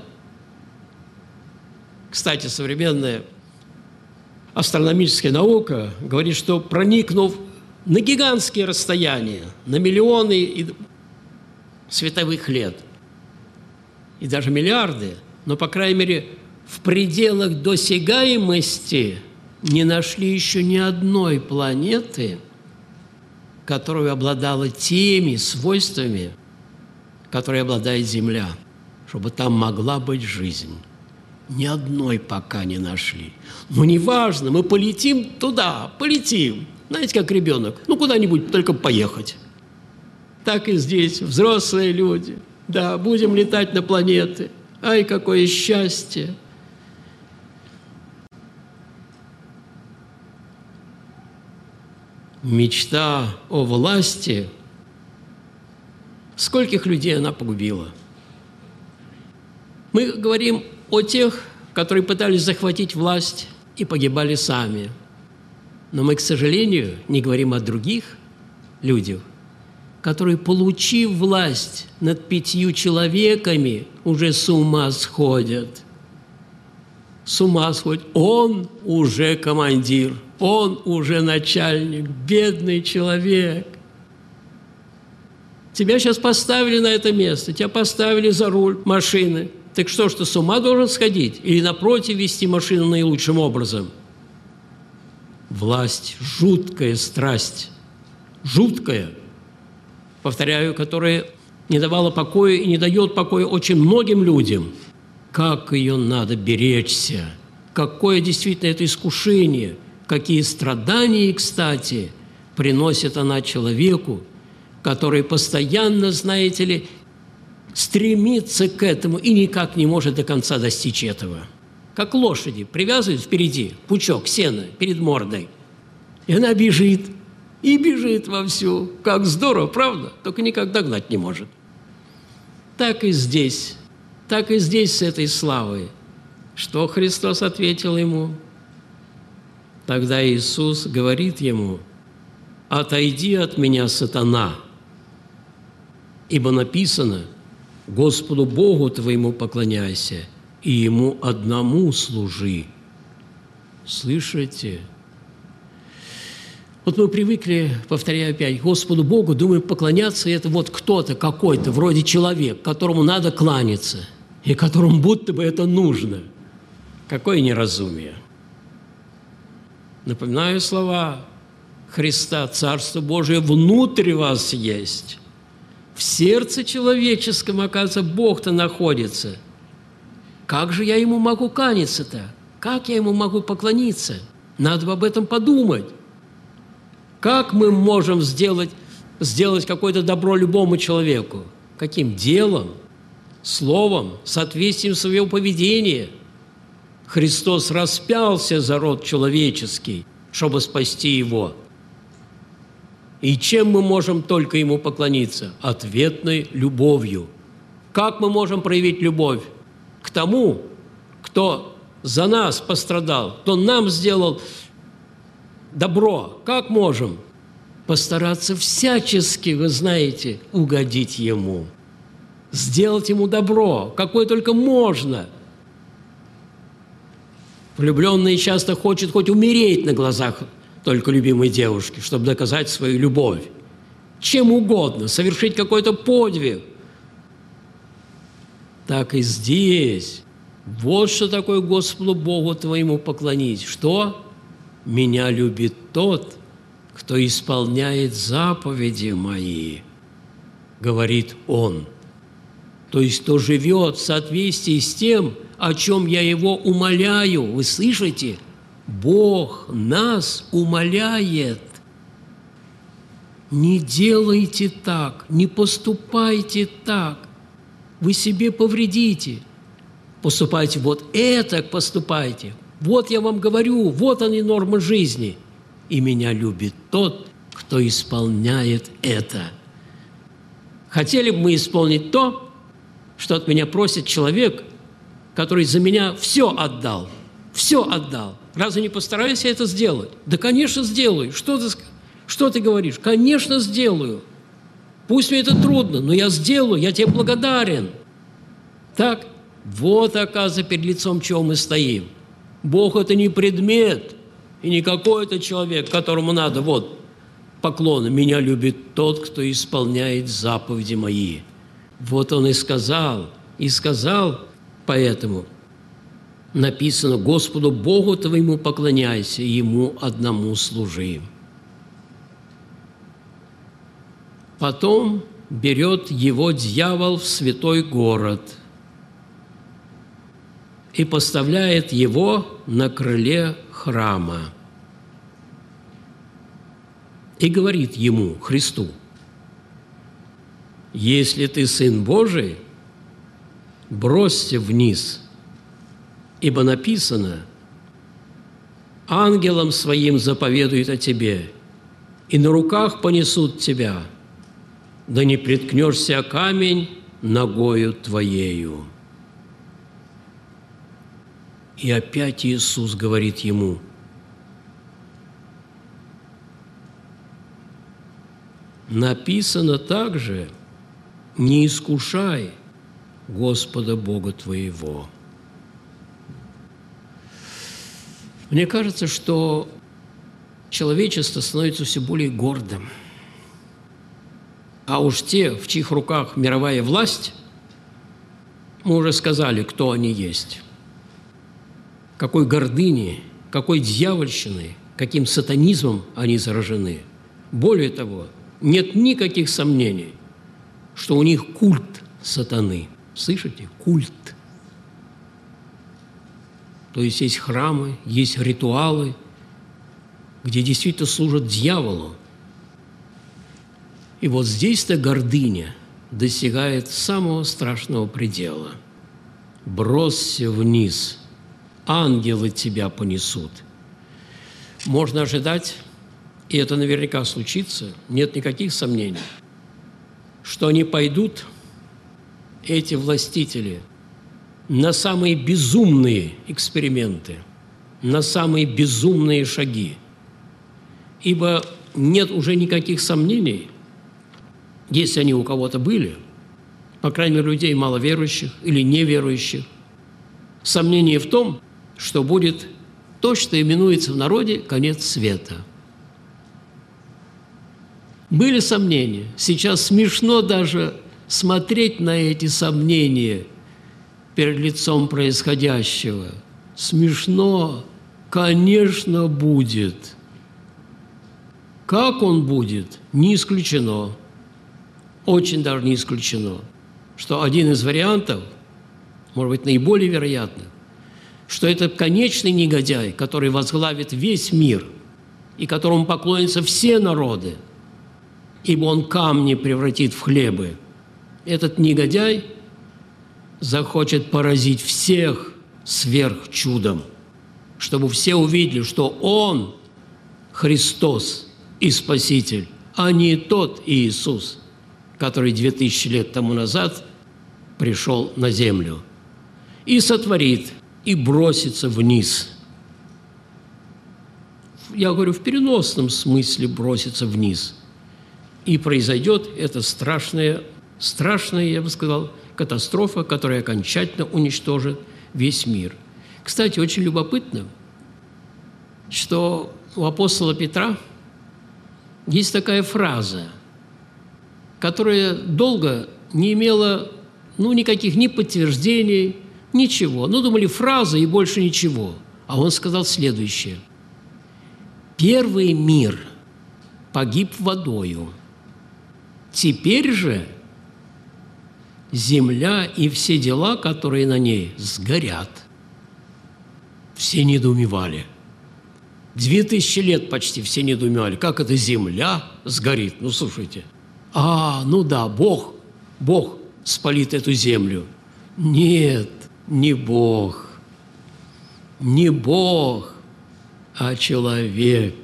Кстати, современная астрономическая наука говорит, что, проникнув на гигантские расстояния, на миллионы световых лет, и даже миллиарды, но, по крайней мере, в пределах досягаемости не нашли еще ни одной планеты, которая обладала теми свойствами, которые обладает Земля, чтобы там могла быть жизнь. Ни одной пока не нашли. Но неважно, мы полетим туда, полетим. Знаете, как ребенок, ну куда-нибудь только поехать. Так и здесь, взрослые люди. Да, будем летать на планеты. Ай, какое счастье! Мечта о власти, скольких людей она погубила. Мы говорим о тех, которые пытались захватить власть и погибали сами. Но мы, к сожалению, не говорим о других людях, которые, получив власть над пятью человеками, уже с ума сходят. С ума сходят. Он уже командир, он уже начальник, бедный человек. Тебя сейчас поставили на это место, тебя поставили за руль машины. Так что ж, ты с ума должен сходить? Или, напротив, вести машину наилучшим образом? Власть – жуткая страсть, жуткая, повторяю, которая не давала покоя и не дает покоя очень многим людям. Как ее надо беречься, какое действительно это искушение, какие страдания, кстати, приносит она человеку, который постоянно, знаете ли, стремится к этому и никак не может до конца достичь этого. Как лошади привязывают впереди пучок сена перед мордой, и она бежит, и бежит вовсю. Как здорово, правда? Только никак догнать не может. Так и здесь, так и здесь с этой славой. Что Христос ответил ему? Тогда Иисус говорит ему: «Отойди от меня, сатана, ибо написано: Господу Богу твоему поклоняйся, и Ему одному служи». Слышите? Вот мы привыкли, повторяю опять, Господу Богу, думаем, поклоняться – это вот кто-то, какой-то, вроде человек, которому надо кланяться, и которому будто бы это нужно. Какое неразумие! Напоминаю слова Христа: «Царство Божие внутрь вас есть». В сердце человеческом, оказывается, Бог-то находится. Как же я Ему могу кланяться-то? Как я Ему могу поклониться? Надо бы об этом подумать. Как мы можем сделать, сделать какое-то добро любому человеку? Каким делом, словом, соответствием своего поведения? Христос распялся за род человеческий, чтобы спасти его. И чем мы можем только Ему поклониться? Ответной любовью. Как мы можем проявить любовь к тому, кто за нас пострадал, кто нам сделал добро? Как можем? Постараться всячески, вы знаете, угодить Ему, сделать Ему добро, какое только можно. Влюбленный часто хочет хоть умереть на глазах только любимой девушки, чтобы доказать свою любовь. Чем угодно, совершить какой-то подвиг. Так и здесь. Вот что такое Господу Богу твоему поклонить. Что? Меня любит тот, кто исполняет заповеди мои, говорит Он. То есть, кто живет в соответствии с тем, о чем я его умоляю. Вы слышите? Бог нас умоляет. Не делайте так, не поступайте так. Вы себе повредите. Поступайте вот это, поступайте. Вот я вам говорю, вот они нормы жизни. И меня любит тот, кто исполняет это. Хотели бы мы исполнить то, что от меня просит человек, который за меня все отдал, все отдал. Разве не постараюсь я это сделать? Да, конечно, сделаю. Что ты, что ты говоришь? Конечно, сделаю. Пусть мне это трудно, но я сделаю, я тебе благодарен. Так, вот, оказывается, перед лицом чего мы стоим. Бог – это не предмет, и не какой-то человек, которому надо, вот, поклоны. Меня любит тот, кто исполняет заповеди мои. Вот он и сказал, и сказал, поэтому написано: Господу Богу твоему поклоняйся, и Ему одному служи. Потом берет его дьявол в святой город и поставляет его на крыле храма. И говорит ему, Христу: если ты Сын Божий, бросься вниз, ибо написано: ангелам своим заповедует о тебе, и на руках понесут тебя, да не приткнешься о камень ногою твоею». И опять Иисус говорит ему: написано также: не искушай Господа Бога твоего. Мне кажется, что человечество становится все более гордым. А уж те, в чьих руках мировая власть, мы уже сказали, кто они есть. Какой гордыней, какой дьявольщиной, каким сатанизмом они заражены. Более того, нет никаких сомнений, что у них культ сатаны. Слышите? Культ. То есть есть храмы, есть ритуалы, где действительно служат дьяволу. И вот здесь-то гордыня достигает самого страшного предела. «Бросься вниз, ангелы тебя понесут». Можно ожидать, и это наверняка случится, нет никаких сомнений, что они пойдут, эти властители, на самые безумные эксперименты, на самые безумные шаги. Ибо нет уже никаких сомнений, если они у кого-то были, по крайней мере, людей маловерующих или неверующих, сомнение в том, что будет то, что именуется в народе конец света. Были сомнения. Сейчас смешно даже смотреть на эти сомнения перед лицом происходящего. Смешно, конечно, будет. Как он будет, не исключено. Очень даже не исключено, что один из вариантов, может быть, наиболее вероятный, что это конечный негодяй, который возглавит весь мир и которому поклонятся все народы, ибо он камни превратит в хлебы. Этот негодяй захочет поразить всех сверхчудом, чтобы все увидели, что он Христос и Спаситель, а не тот Иисус, который две тысячи лет тому назад пришел на землю, и сотворит, и бросится вниз. Я говорю в переносном смысле бросится вниз. И произойдет эта страшная, страшная, я бы сказал, катастрофа, которая окончательно уничтожит весь мир. Кстати, очень любопытно, что у апостола Петра есть такая фраза, которая долго не имела ну, никаких ни подтверждений, ничего. Ну, думали, фраза и больше ничего. А он сказал следующее. «Первый мир погиб водою. Теперь же земля и все дела, которые на ней, сгорят». Все недоумевали. Две тысячи лет почти все недоумевали. Как это земля сгорит? Ну, слушайте. А, ну да, Бог, Бог спалит эту землю. Нет, не Бог. Не Бог, а человек.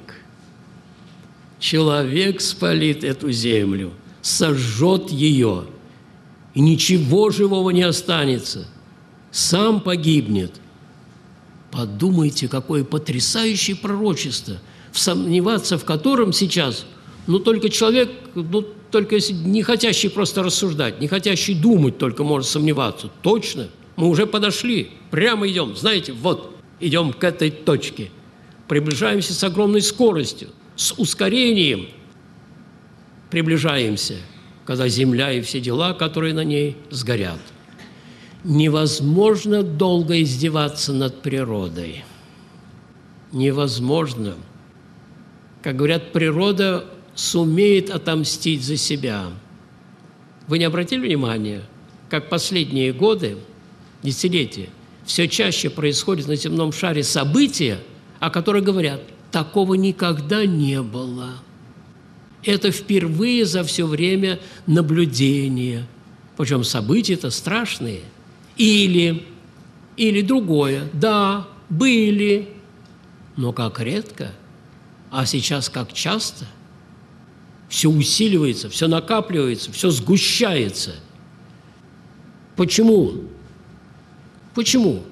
Человек спалит эту землю, сожжет ее, и ничего живого не останется. Сам погибнет. Подумайте, какое потрясающее пророчество, сомневаться в котором сейчас, ну, только человек, ну, только не хотящий просто рассуждать, не хотящий думать только может сомневаться. Точно, мы уже подошли, прямо идем, знаете, вот, идем к этой точке. Приближаемся с огромной скоростью, с ускорением приближаемся, когда земля и все дела, которые на ней, сгорят. Невозможно долго издеваться над природой. Невозможно. Как говорят, природа сумеет отомстить за себя. Вы не обратили внимания, как последние годы, десятилетия, все чаще происходят на земном шаре события, о которых говорят, такого никогда не было. Это впервые за все время наблюдения. Причем события-то страшные. Или, или другое. Да, были, но как редко, а сейчас как часто. Все усиливается, все накапливается, все сгущается. Почему? Почему?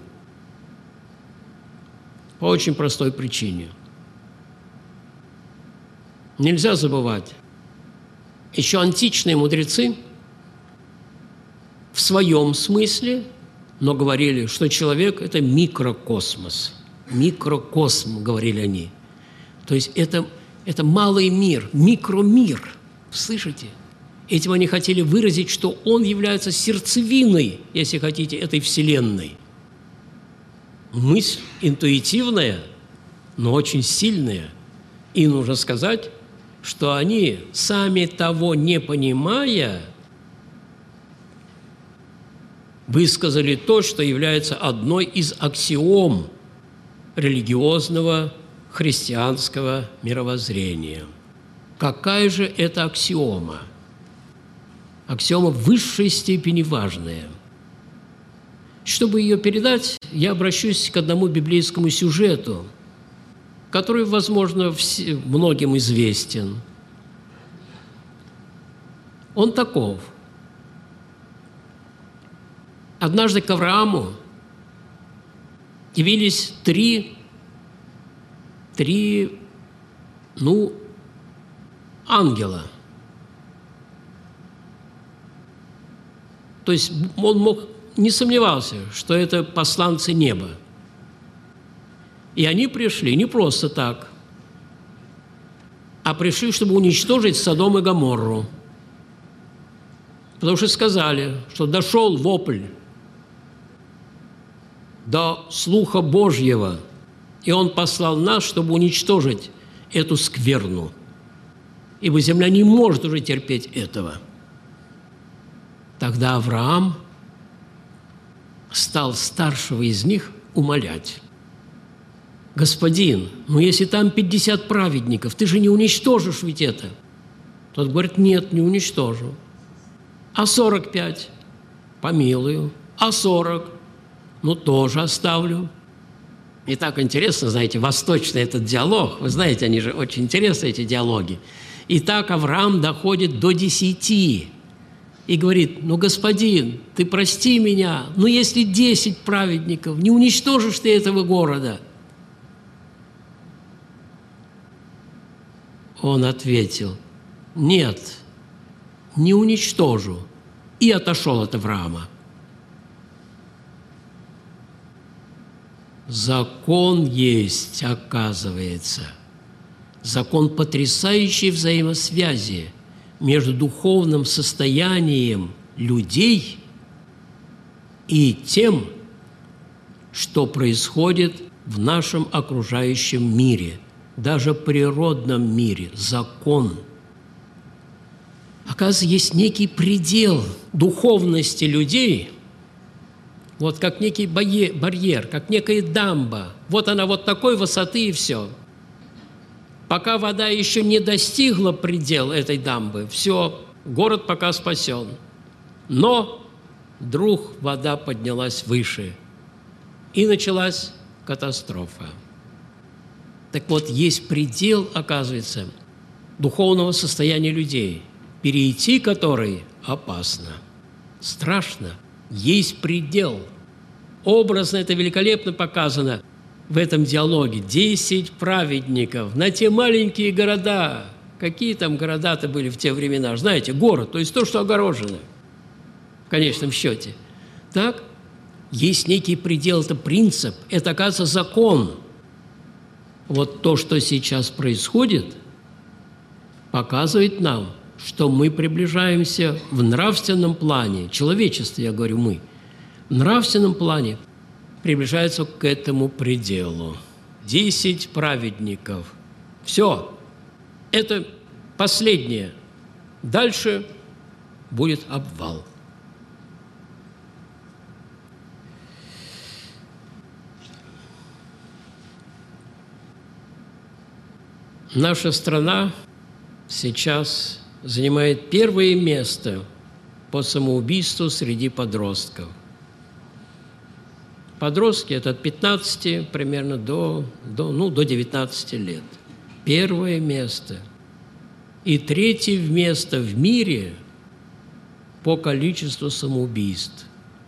По очень простой причине. Нельзя забывать, еще античные мудрецы в своем смысле, но говорили, что человек – это микрокосмос. Микрокосм, говорили они. То есть это, это малый мир, микромир. Слышите? Этим они хотели выразить, что он является сердцевиной, если хотите, этой Вселенной. Мысль интуитивная, но очень сильная. И нужно сказать, что они, сами того не понимая, высказали то, что является одной из аксиом религиозного христианского мировоззрения. Какая же это аксиома? Аксиома в высшей степени важная. Чтобы ее передать, я обращусь к одному библейскому сюжету, который, возможно, многим известен. Он таков. Однажды к Аврааму явились три, три, ну, ангела. То есть он мог, не сомневался, что это посланцы неба. И они пришли не просто так, а пришли, чтобы уничтожить Содом и Гоморру. Потому что сказали, что дошел вопль до слуха Божьего, и Он послал нас, чтобы уничтожить эту скверну. Ибо земля не может уже терпеть этого. Тогда Авраам стал старшего из них умолять: «Господин, ну если там пятьдесят праведников, ты же не уничтожишь ведь это?» Тот говорит: «Нет, не уничтожу». «А сорок пять?» «Помилую». «А сорок?» «Ну, тоже оставлю». И так интересно, знаете, восточный этот диалог. Вы знаете, они же очень интересны, эти диалоги. И так Авраам доходит до десяти и говорит: «Ну, господин, ты прости меня, но если десять праведников, не уничтожишь ты этого города?» Он ответил: «Нет, не уничтожу», и отошел от Авраама. Закон есть, оказывается, закон потрясающей взаимосвязи между духовным состоянием людей и тем, что происходит в нашем окружающем мире, даже природном мире, закон. Оказывается, есть некий предел духовности людей, вот как некий барьер, как некая дамба. Вот она вот такой высоты, и все. Пока вода еще не достигла предела этой дамбы, все, город пока спасен. Но вдруг вода поднялась выше, и началась катастрофа. Так вот, есть предел, оказывается, духовного состояния людей, перейти который опасно, страшно. Есть предел. Образно это великолепно показано в этом диалоге. Десять праведников на те маленькие города. Какие там города-то были в те времена? Знаете, город, то есть то, что огорожено в конечном счете. Так, есть некий предел, это принцип, это, оказывается, закон. Вот то, что сейчас происходит, показывает нам, что мы приближаемся в нравственном плане, человечество, я говорю, мы, в нравственном плане приближается к этому пределу. Десять праведников. Все. Это последнее. Дальше будет обвал. Наша страна сейчас занимает первое место по самоубийству среди подростков. Подростки – это от пятнадцати примерно до, до, ну, до девятнадцати лет. Первое место. И третье место в мире по количеству самоубийств.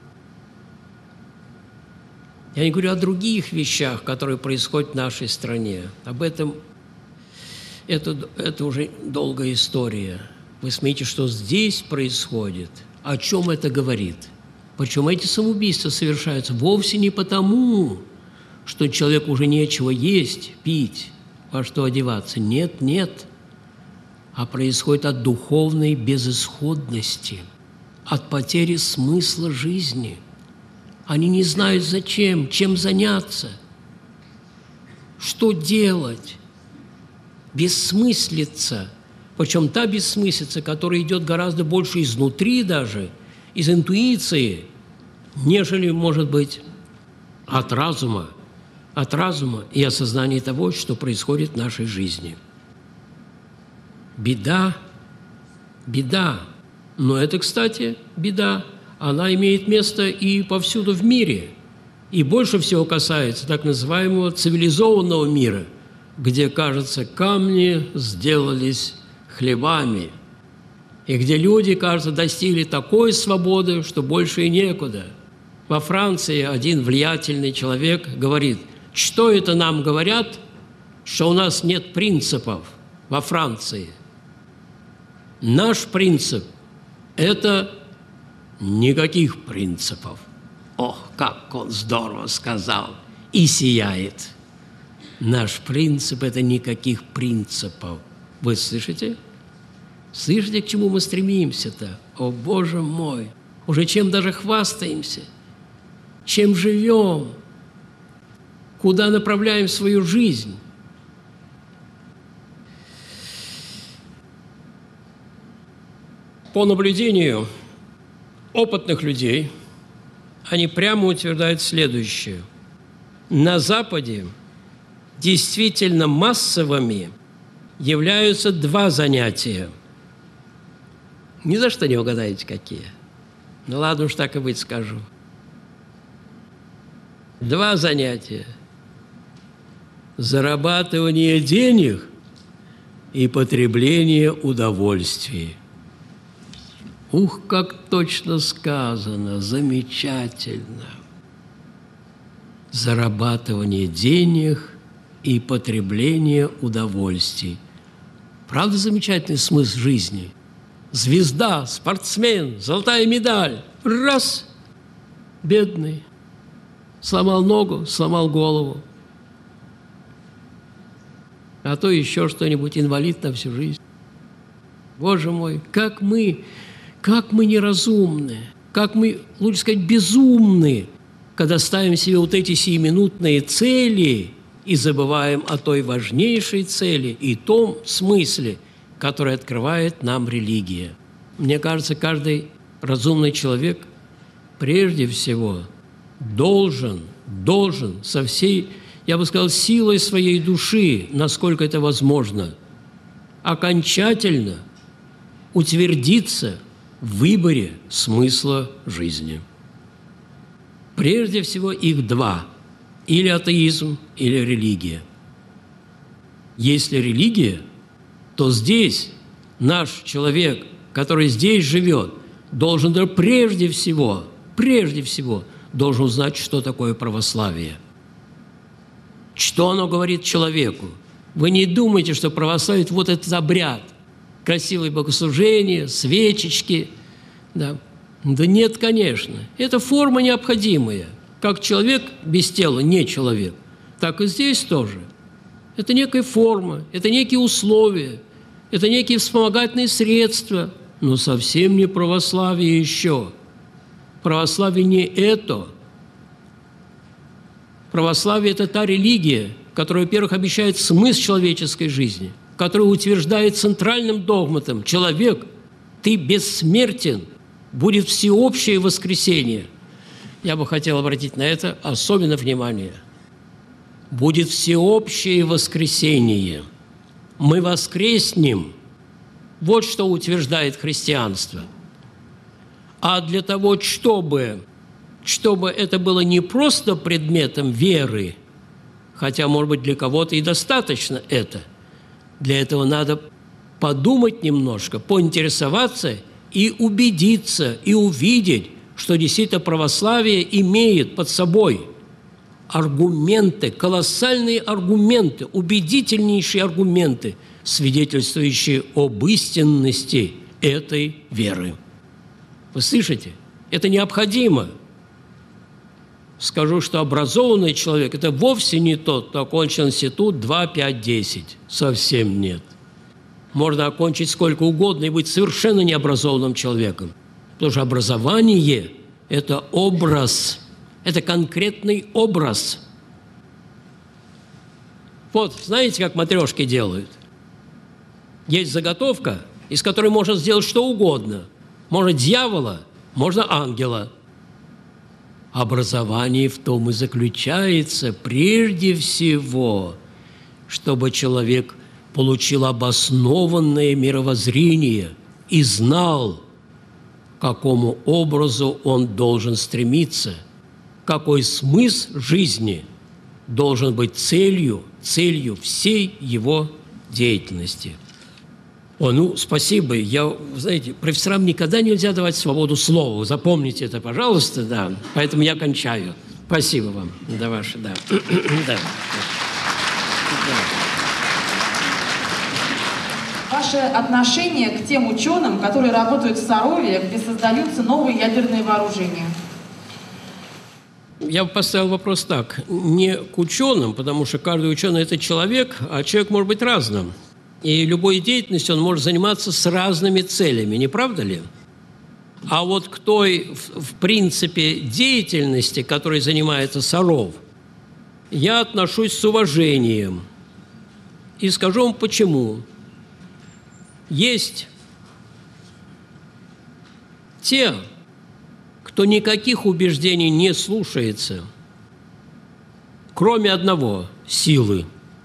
Я не говорю о других вещах, которые происходят в нашей стране. Об этом это, это уже долгая история. Вы смотрите, что здесь происходит. О чем это говорит? Почему эти самоубийства совершаются? Вовсе не потому, что человеку уже нечего есть, пить, во что одеваться. Нет, нет. А происходит от духовной безысходности, от потери смысла жизни. Они не знают, зачем, чем заняться, что делать. Бессмыслица. Причем та бессмыслица, которая идет гораздо больше изнутри даже, из интуиции, нежели, может быть, от разума, от разума и осознания того, что происходит в нашей жизни. Беда, беда. Но это, кстати, беда. Она имеет место и повсюду в мире. И больше всего касается так называемого цивилизованного мира, где, кажется, камни сделались хлебами, и где люди, кажется, достигли такой свободы, что больше и некуда. Во Франции один влиятельный человек говорит: что это нам говорят, что у нас нет принципов во Франции. Наш принцип – это никаких принципов. Ох, как он здорово сказал и сияет. Наш принцип – это никаких принципов. Вы слышите? Слышите, к чему мы стремимся-то? О, Боже мой! Уже чем даже хвастаемся? Чем живем? Куда направляем свою жизнь? По наблюдению опытных людей, они прямо утверждают следующее. На Западе действительно массовыми являются два занятия. Ни за что не угадаете, какие. Ну ладно уж, так и быть скажу. Два занятия. Зарабатывание денег и потребление удовольствий. Ух, как точно сказано, замечательно. Зарабатывание денег и потребление удовольствий. Правда, замечательный смысл жизни? Звезда, спортсмен, золотая медаль. Раз, бедный. Сломал ногу, сломал голову. А то еще что-нибудь, инвалид на всю жизнь. Боже мой, как мы, как мы неразумны, как мы, лучше сказать, безумны, когда ставим себе вот эти сиюминутные цели и забываем о той важнейшей цели и том смысле, который открывает нам религия. Мне кажется, каждый разумный человек прежде всего должен, должен со всей, я бы сказал, силой своей души, насколько это возможно, окончательно утвердиться в выборе смысла жизни. Прежде всего их два – или атеизм, или религия. Если религия, то здесь наш человек, который здесь живет, должен прежде всего, прежде всего должен узнать, что такое православие. Что оно говорит человеку. Вы не думайте, что православие – вот этот обряд, красивые богослужения, свечечки. Да. Да нет, конечно. Это форма необходимая. Как человек без тела не человек, так и здесь тоже. Это некая форма, это некие условия, это некие вспомогательные средства, но совсем не православие еще. Православие не это. Православие – это та религия, которая, во-первых, обещает смысл человеческой жизни, которая утверждает центральным догматом: человек, ты бессмертен, будет всеобщее воскресение. Я бы хотел обратить на это особенно внимание. Будет всеобщее воскресение. Мы воскреснем. Вот что утверждает христианство. А для того, чтобы чтобы это было не просто предметом веры, хотя, может быть, для кого-то и достаточно это. Для этого надо подумать немножко, поинтересоваться и убедиться, и увидеть, что действительно православие имеет под собой аргументы, колоссальные аргументы, убедительнейшие аргументы, свидетельствующие об истинности этой веры. Вы слышите? Это необходимо. Скажу, что образованный человек – это вовсе не тот, кто окончил институт два, пять, десять. Совсем нет. Можно окончить сколько угодно и быть совершенно необразованным человеком. Потому что образование – это образ, это конкретный образ. Вот, знаете, как матрешки делают? Есть заготовка, из которой можно сделать что угодно. Можно дьявола, можно ангела. Образование в том и заключается, прежде всего, чтобы человек получил обоснованное мировоззрение и знал, к какому образу он должен стремиться, какой смысл жизни должен быть целью, целью всей его деятельности. О, ну, спасибо. Я, знаете, профессорам никогда нельзя давать свободу слова. Запомните это, пожалуйста, да. Поэтому я кончаю. Спасибо вам. Да, ваше, да. Да. Ваше отношение к тем ученым, которые работают в Сарове, где создаются новые ядерные вооружения? Я бы поставил вопрос так. Не к ученым, потому что каждый ученый – это человек, а человек может быть разным. И любой деятельностью он может заниматься с разными целями, не правда ли? А вот к той, в, в принципе, деятельности, которой занимается Саров, я отношусь с уважением. И скажу вам почему. Есть те, кто никаких убеждений не слушается, кроме одного – силы.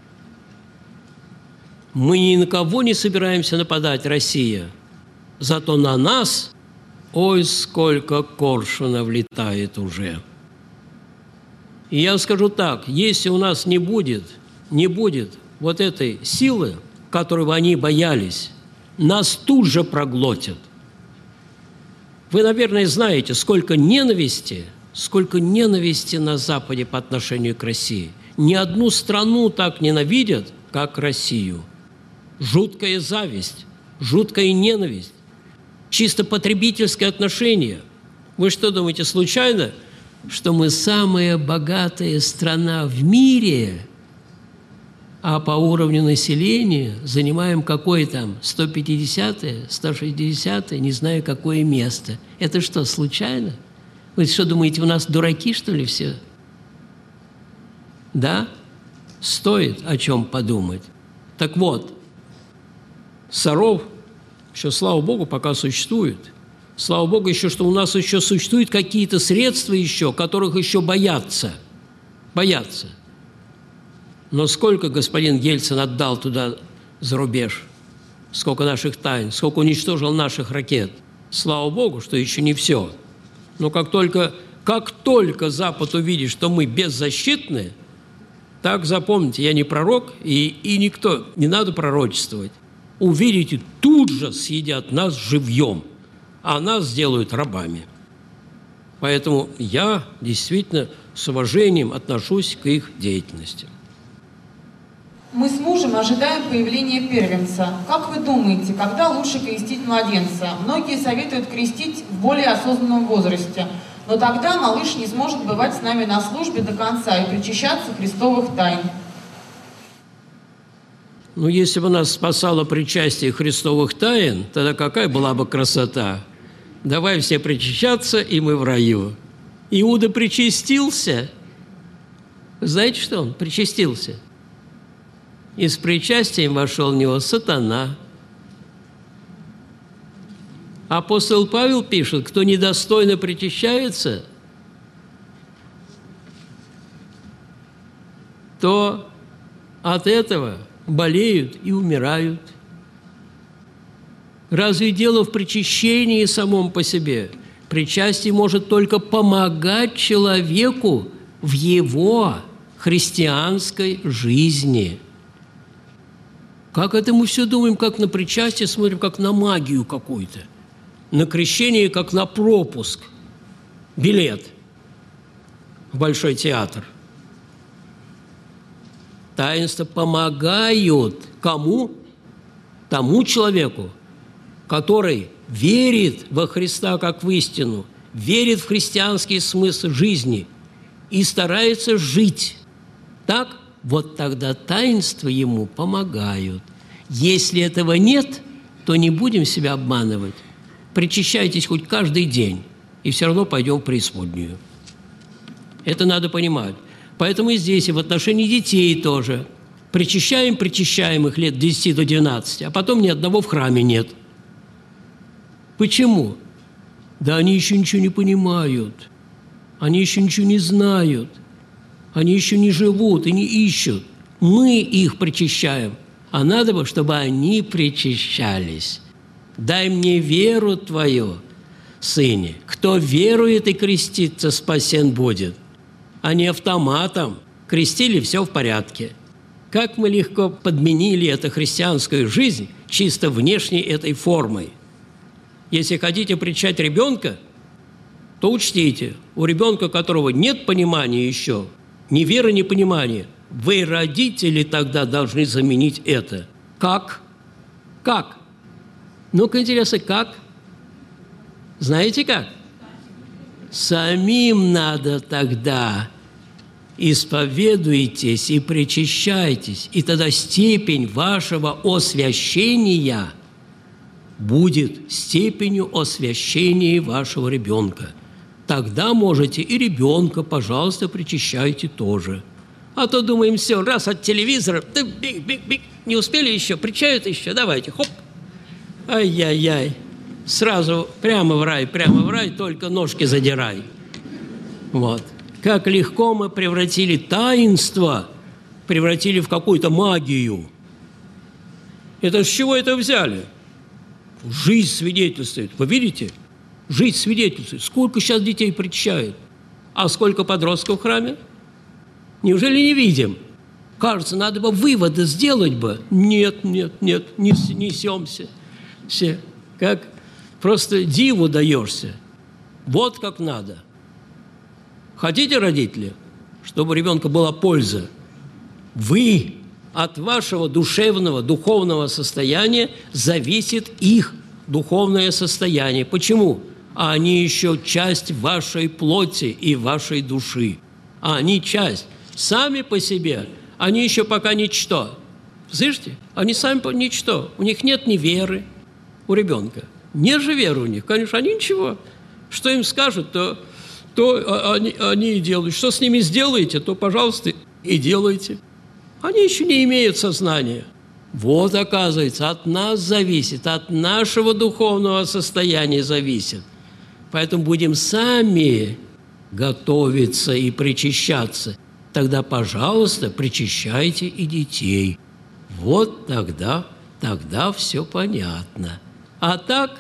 Мы ни на кого не собираемся нападать, Россия. Зато на нас, ой, сколько коршунов летает уже. И я скажу так, если у нас не будет, не будет вот этой силы, которой они боялись, нас тут же проглотят. Вы, наверное, знаете, сколько ненависти, сколько ненависти на Западе по отношению к России. Ни одну страну так ненавидят, как Россию. Жуткая зависть, жуткая ненависть, чисто потребительское отношение. Вы что думаете, случайно, что мы самая богатая страна в мире, а по уровню населения занимаем какое там сто пятидесятое, сто шестидесятое, не знаю какое место? Это что, случайно? Вы что думаете, у нас дураки, что ли, все? Да? Стоит о чем подумать. Так вот, Саров еще, слава Богу, пока существует. Слава Богу еще, что у нас еще существуют какие-то средства еще, которых еще боятся. Боятся. Но сколько господин Ельцин отдал туда за рубеж? Сколько наших тайн? Сколько уничтожил наших ракет? Слава Богу, что еще не все. Но как только, как только Запад увидит, что мы беззащитны, так запомните, я не пророк, и, и никто, не надо пророчествовать. Увидите, тут же съедят нас живьем, а нас сделают рабами. Поэтому я действительно с уважением отношусь к их деятельности. Мы с мужем ожидаем появления первенца. Как вы думаете, когда лучше крестить младенца? Многие советуют крестить в более осознанном возрасте, но тогда малыш не сможет бывать с нами на службе до конца и причащаться христовых тайн. Ну, если бы нас спасало причастие христовых тайн, тогда какая была бы красота? Давай все причащаться, и мы в раю. Иуда причастился. Знаете, что он причастился? И с причастием вошел в него сатана. Апостол Павел пишет, кто недостойно причащается, то от этого болеют и умирают. Разве дело в причащении самом по себе? Причастие может только помогать человеку в его христианской жизни. Как это мы все думаем, как на причастие, смотрим, как на магию какую-то. На крещение, как на пропуск. Билет в Большой театр. Таинства помогают кому? Тому человеку, который верит во Христа как в истину, верит в христианский смысл жизни и старается жить. Так, вот тогда таинства ему помогают. Если этого нет, то не будем себя обманывать. Причащайтесь хоть каждый день, и все равно пойдем в преисподнюю. Это надо понимать. Поэтому и здесь, и в отношении детей тоже. Причащаем, причащаем их лет десяти до двенадцати, а потом ни одного в храме нет. Почему? Да они еще ничего не понимают, они еще ничего не знают, они еще не живут и не ищут. Мы их причащаем, а надо бы, чтобы они причащались. Дай мне веру твою, сыне. Кто верует и крестится, спасен будет. А не автоматом. Крестили, все в порядке. Как мы легко подменили эту христианскую жизнь чисто внешней этой формой. Если хотите причащать ребенка, то учтите, у ребенка, у которого нет понимания еще, ни веры, ни понимания, вы, родители, тогда должны заменить это. Как? Как? Ну-ка, интересно, как? Знаете как? Самим надо тогда. Исповедуйтесь и причащайтесь, и тогда степень вашего освящения будет степенью освящения вашего ребенка. Тогда можете и ребенка, пожалуйста, причащайте тоже. А то думаем, все, раз от телевизора, да, биг, биг, биг, не успели еще, причают еще, давайте, хоп. Ай-яй-яй, сразу прямо в рай, прямо в рай, только ножки задирай. Вот. Как легко мы превратили таинство, превратили в какую-то магию. Это с чего это взяли? Жизнь свидетельствует. Вы видите? Жизнь свидетельствует. Сколько сейчас детей причащают? А сколько подростков в храме? Неужели не видим? Кажется, надо бы выводы сделать бы. Нет, нет, нет, несемся. Все. Как просто диву даешься. Вот как надо. Хотите, родители, чтобы у ребенка была польза? Вы от вашего душевного, духовного состояния зависит их духовное состояние. Почему? А они еще часть вашей плоти и вашей души. А они часть. Сами по себе, они еще пока ничто. Слышите? Они сами по ничто. У них нет ни веры у ребенка. Не же веры у них. Конечно, они ничего. Что им скажут, то... то они, они и делают. Что с ними сделаете, то, пожалуйста, и делайте. Они еще не имеют сознания. Вот, оказывается, от нас зависит, от нашего духовного состояния зависит. Поэтому будем сами готовиться и причащаться. Тогда, пожалуйста, причащайте и детей. Вот тогда, тогда все понятно. А так,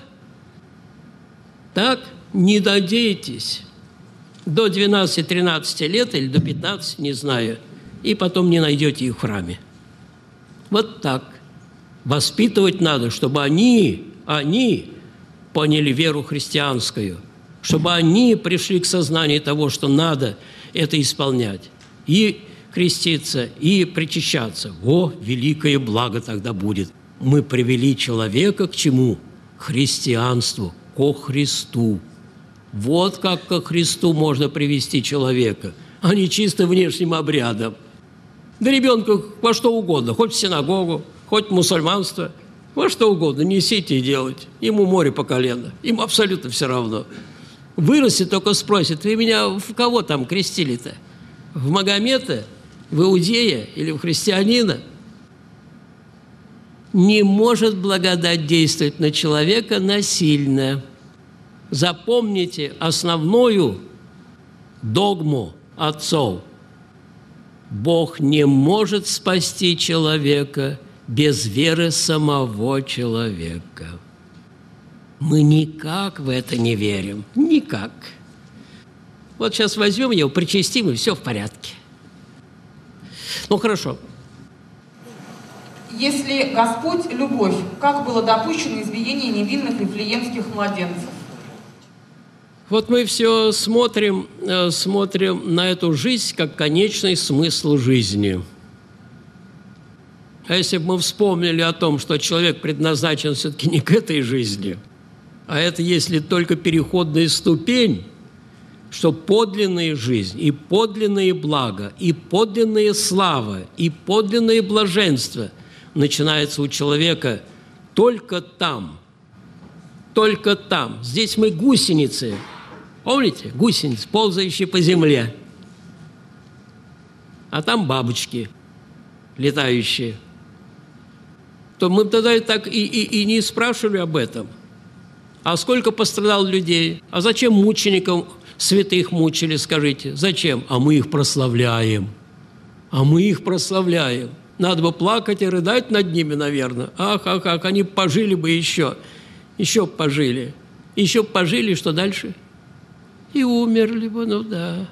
так не надейтесь. До двенадцати-тринадцати лет или до пятнадцати, не знаю, и потом не найдете их в храме. Вот так. Воспитывать надо, чтобы они, они поняли веру христианскую, чтобы они пришли к сознанию того, что надо это исполнять. И креститься, и причащаться. Во, великое благо тогда будет. Мы привели человека к чему? К христианству, ко Христу. Вот как ко Христу можно привести человека, а не чисто внешним обрядом. Да ребенка во что угодно, хоть в синагогу, хоть в мусульманство, во что угодно, несите и делайте. Ему море по колено, ему абсолютно все равно. Вырастет, только спросит: вы меня в кого там крестили-то? В Магомета, в Иудея или в христианина? Не может благодать действовать на человека насильно. Запомните основную догму отцов. Бог не может спасти человека без веры самого человека. Мы никак в это не верим. Никак. Вот сейчас возьмем его, причастим, и все в порядке. Ну, хорошо. Если Господь – любовь, как было допущено избиение невинных вифлеемских младенцев? Вот мы все смотрим, э, смотрим на эту жизнь как конечный смысл жизни. А если бы мы вспомнили о том, что человек предназначен все-таки не к этой жизни, а это если только переходная ступень, что подлинная жизнь и подлинные блага, и подлинная слава, и подлинное блаженство начинается у человека только там, только там. Здесь мы гусеницы. Помните? Гусеницы, ползающие по земле. А там бабочки летающие. То мы тогда и так и, и, и не спрашивали об этом. А сколько пострадало людей? А зачем мученикам святых мучили, скажите? Зачем? А мы их прославляем. А мы их прославляем. Надо бы плакать и рыдать над ними, наверное. Ах, ах, ах, они пожили бы еще. Еще пожили. Еще пожили, что дальше? И умерли бы, ну да.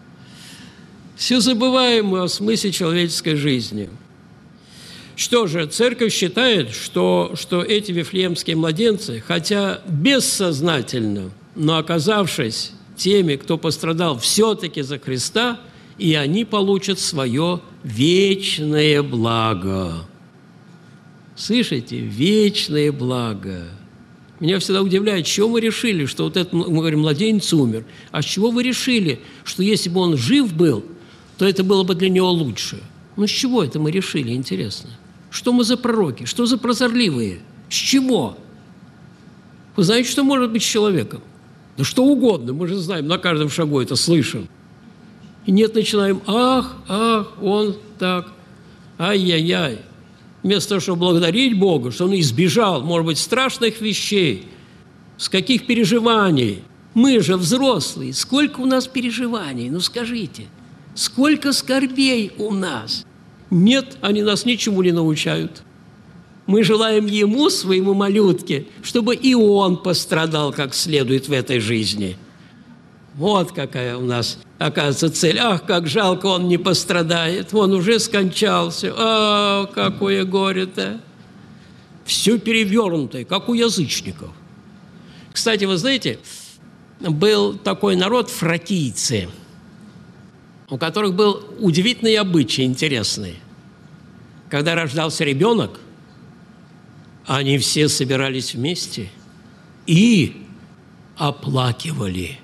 Все забываем мы о смысле человеческой жизни. Что же, церковь считает, что, что эти вифлеемские младенцы, хотя бессознательно, но оказавшись теми, кто пострадал все-таки за Христа, и они получат свое вечное благо. Слышите? Вечное благо. Меня всегда удивляет, с чего мы решили, что вот этот, мы говорим, младенец умер. А с чего вы решили, что если бы он жив был, то это было бы для него лучше? Ну, с чего это мы решили, интересно? Что мы за пророки? Что за прозорливые? С чего? Вы знаете, что может быть с человеком? Да что угодно, мы же знаем, на каждом шагу это слышим. И нет, начинаем, ах, ах, он так, ай-яй-яй. Вместо того, чтобы благодарить Бога, что он избежал, может быть, страшных вещей, с каких переживаний. Мы же взрослые, сколько у нас переживаний, ну скажите, сколько скорбей у нас. Нет, они нас ничему не научают. Мы желаем ему, своему малютке, чтобы и он пострадал как следует в этой жизни. Вот какая у нас, оказывается, цель. Ах, как жалко, он не пострадает. Он уже скончался. А, какое горе-то. Все перевернутое, как у язычников. Кстати, вы знаете, был такой народ фракийцы, у которых был удивительный обычай, интересный. Когда рождался ребенок, они все собирались вместе и оплакивали.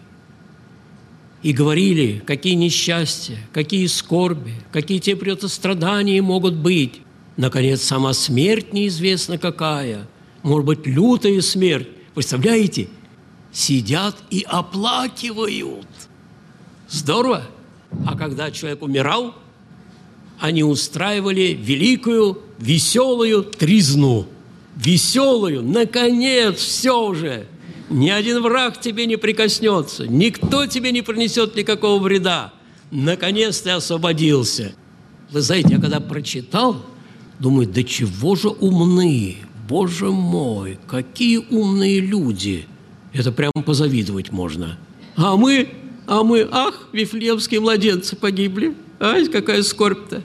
И говорили, какие несчастья, какие скорби, какие те придется страдания могут быть. Наконец, сама смерть неизвестна какая. Может быть, лютая смерть. Представляете? Сидят и оплакивают. Здорово. А когда человек умирал, они устраивали великую, веселую тризну. Веселую. Наконец, все уже. Ни один враг тебе не прикоснется, никто тебе не принесет никакого вреда. Наконец ты освободился. Вы знаете, я когда прочитал, думаю, да чего же умные, Боже мой, какие умные люди. Это прямо позавидовать можно. А мы, а мы, ах, вифлеемские младенцы погибли. Ай, какая скорбь-то.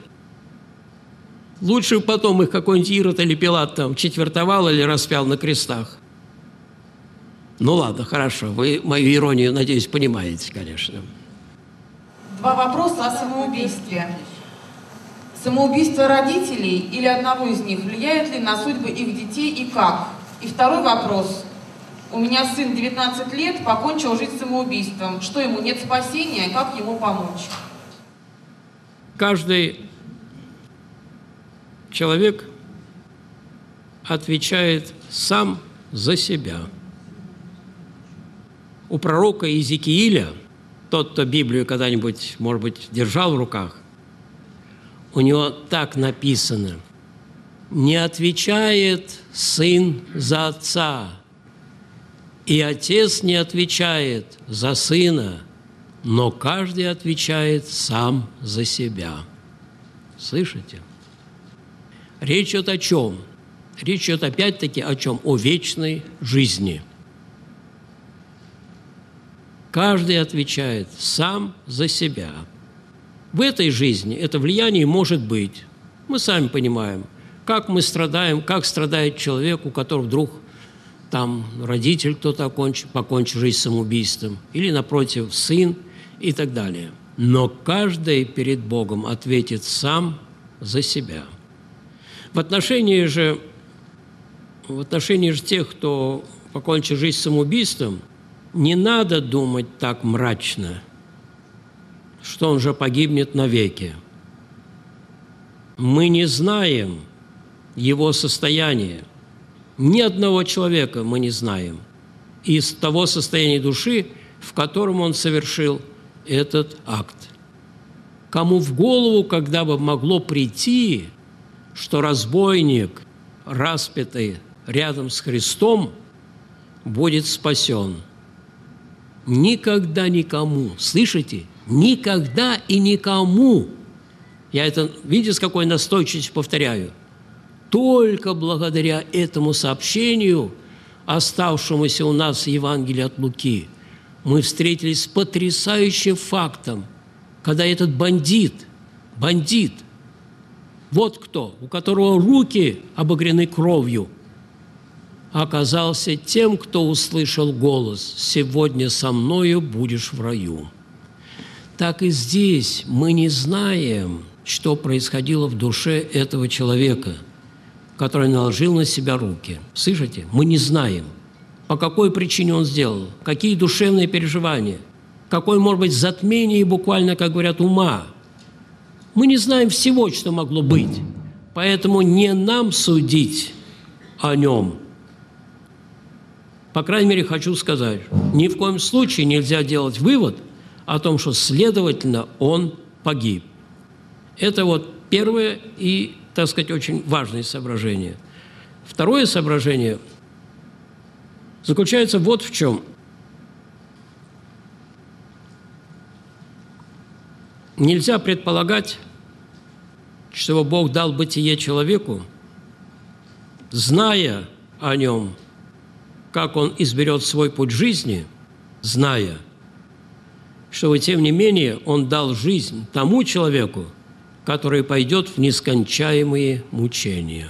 Лучше потом их какой-нибудь Ирод или Пилат там четвертовал или распял на крестах. Ну ладно, хорошо. Вы мою иронию, надеюсь, понимаете, конечно. Два вопроса о самоубийстве. Самоубийство родителей или одного из них влияет ли на судьбы их детей и как? И второй вопрос. У меня сын девятнадцать лет, покончил жизнь самоубийством. Что ему, нет спасения? Как ему помочь? Каждый человек отвечает сам за себя. У пророка Иезекииля, тот, кто Библию когда-нибудь, может быть, держал в руках, у него так написано: «Не отвечает сын за отца, и отец не отвечает за сына, но каждый отвечает сам за себя». Слышите? Речь идет о чем? Речь идет опять-таки о чем? О вечной жизни. Каждый отвечает сам за себя. В этой жизни это влияние может быть. Мы сами понимаем, как мы страдаем, как страдает человек, у которого вдруг там родитель кто-то окончил, покончил жизнь самоубийством, или, напротив, сын и так далее. Но каждый перед Богом ответит сам за себя. В отношении же, в отношении же тех, кто покончил жизнь самоубийством, не надо думать так мрачно, что он же погибнет навеки. Мы не знаем его состояние. Ни одного человека мы не знаем из того состояния души, в котором он совершил этот акт. Кому в голову когда бы могло прийти, что разбойник, распятый рядом с Христом, будет спасен? Никогда никому. Слышите? Никогда и никому. Я это, видите, с какой настойчивостью повторяю. Только благодаря этому сообщению, оставшемуся у нас в Евангелии от Луки, мы встретились с потрясающим фактом, когда этот бандит, бандит, вот кто, у которого руки обогрены кровью, оказался тем, кто услышал голос «Сегодня со мною будешь в раю». Так и здесь мы не знаем, что происходило в душе этого человека, который наложил на себя руки. Слышите? Мы не знаем, по какой причине он сделал, какие душевные переживания, какое, может быть, затмение, буквально, как говорят, ума. Мы не знаем всего, что могло быть, поэтому не нам судить о нем. По крайней мере, хочу сказать, ни в коем случае нельзя делать вывод о том, что, следовательно, он погиб. Это вот первое и, так сказать, очень важное соображение. Второе соображение заключается вот в чем. Нельзя предполагать, что Бог дал бытие человеку, зная о нем, как он изберет свой путь жизни, зная, что, тем не менее, он дал жизнь тому человеку, который пойдет в нескончаемые мучения.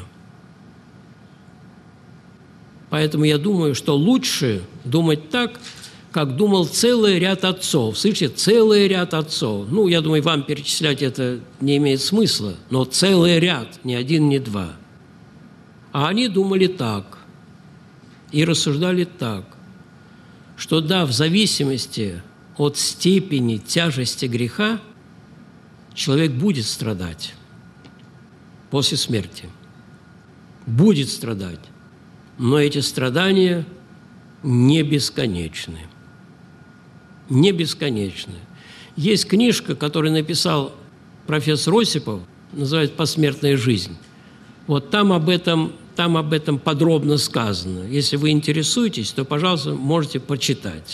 Поэтому я думаю, что лучше думать так, как думал целый ряд отцов. Слышите, целый ряд отцов. Ну, я думаю, вам перечислять это не имеет смысла, но целый ряд, ни один, ни два. А они думали так и рассуждали так, что да, в зависимости от степени тяжести греха человек будет страдать после смерти. Будет страдать. Но эти страдания не бесконечны. Не бесконечны. Есть книжка, которую написал профессор Осипов, называется «Посмертная жизнь». Вот там об этом, там об этом подробно сказано. Если вы интересуетесь, то, пожалуйста, можете почитать.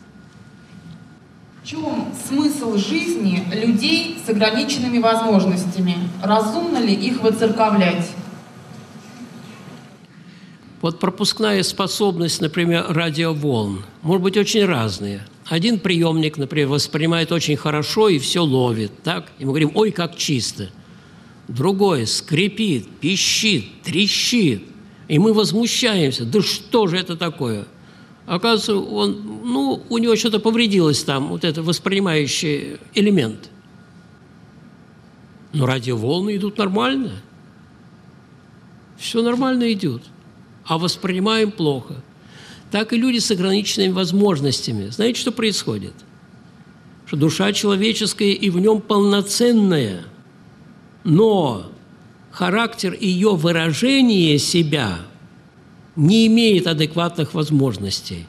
В чем смысл жизни людей с ограниченными возможностями? Разумно ли их воцерковлять? Вот пропускная способность, например, радиоволн, может быть очень разные. Один приемник, например, воспринимает очень хорошо и все ловит, так? И мы говорим, ой, как чисто. Другой скрипит, пищит, трещит. И мы возмущаемся, да что же это такое? Оказывается, он, ну, у него что-то повредилось там, вот это воспринимающий элемент. Но радиоволны идут нормально. Все нормально идет. А воспринимаем плохо. Так и люди с ограниченными возможностями. Знаете, что происходит? Что душа человеческая и в нем полноценная, но характер ее выражения себя не имеет адекватных возможностей.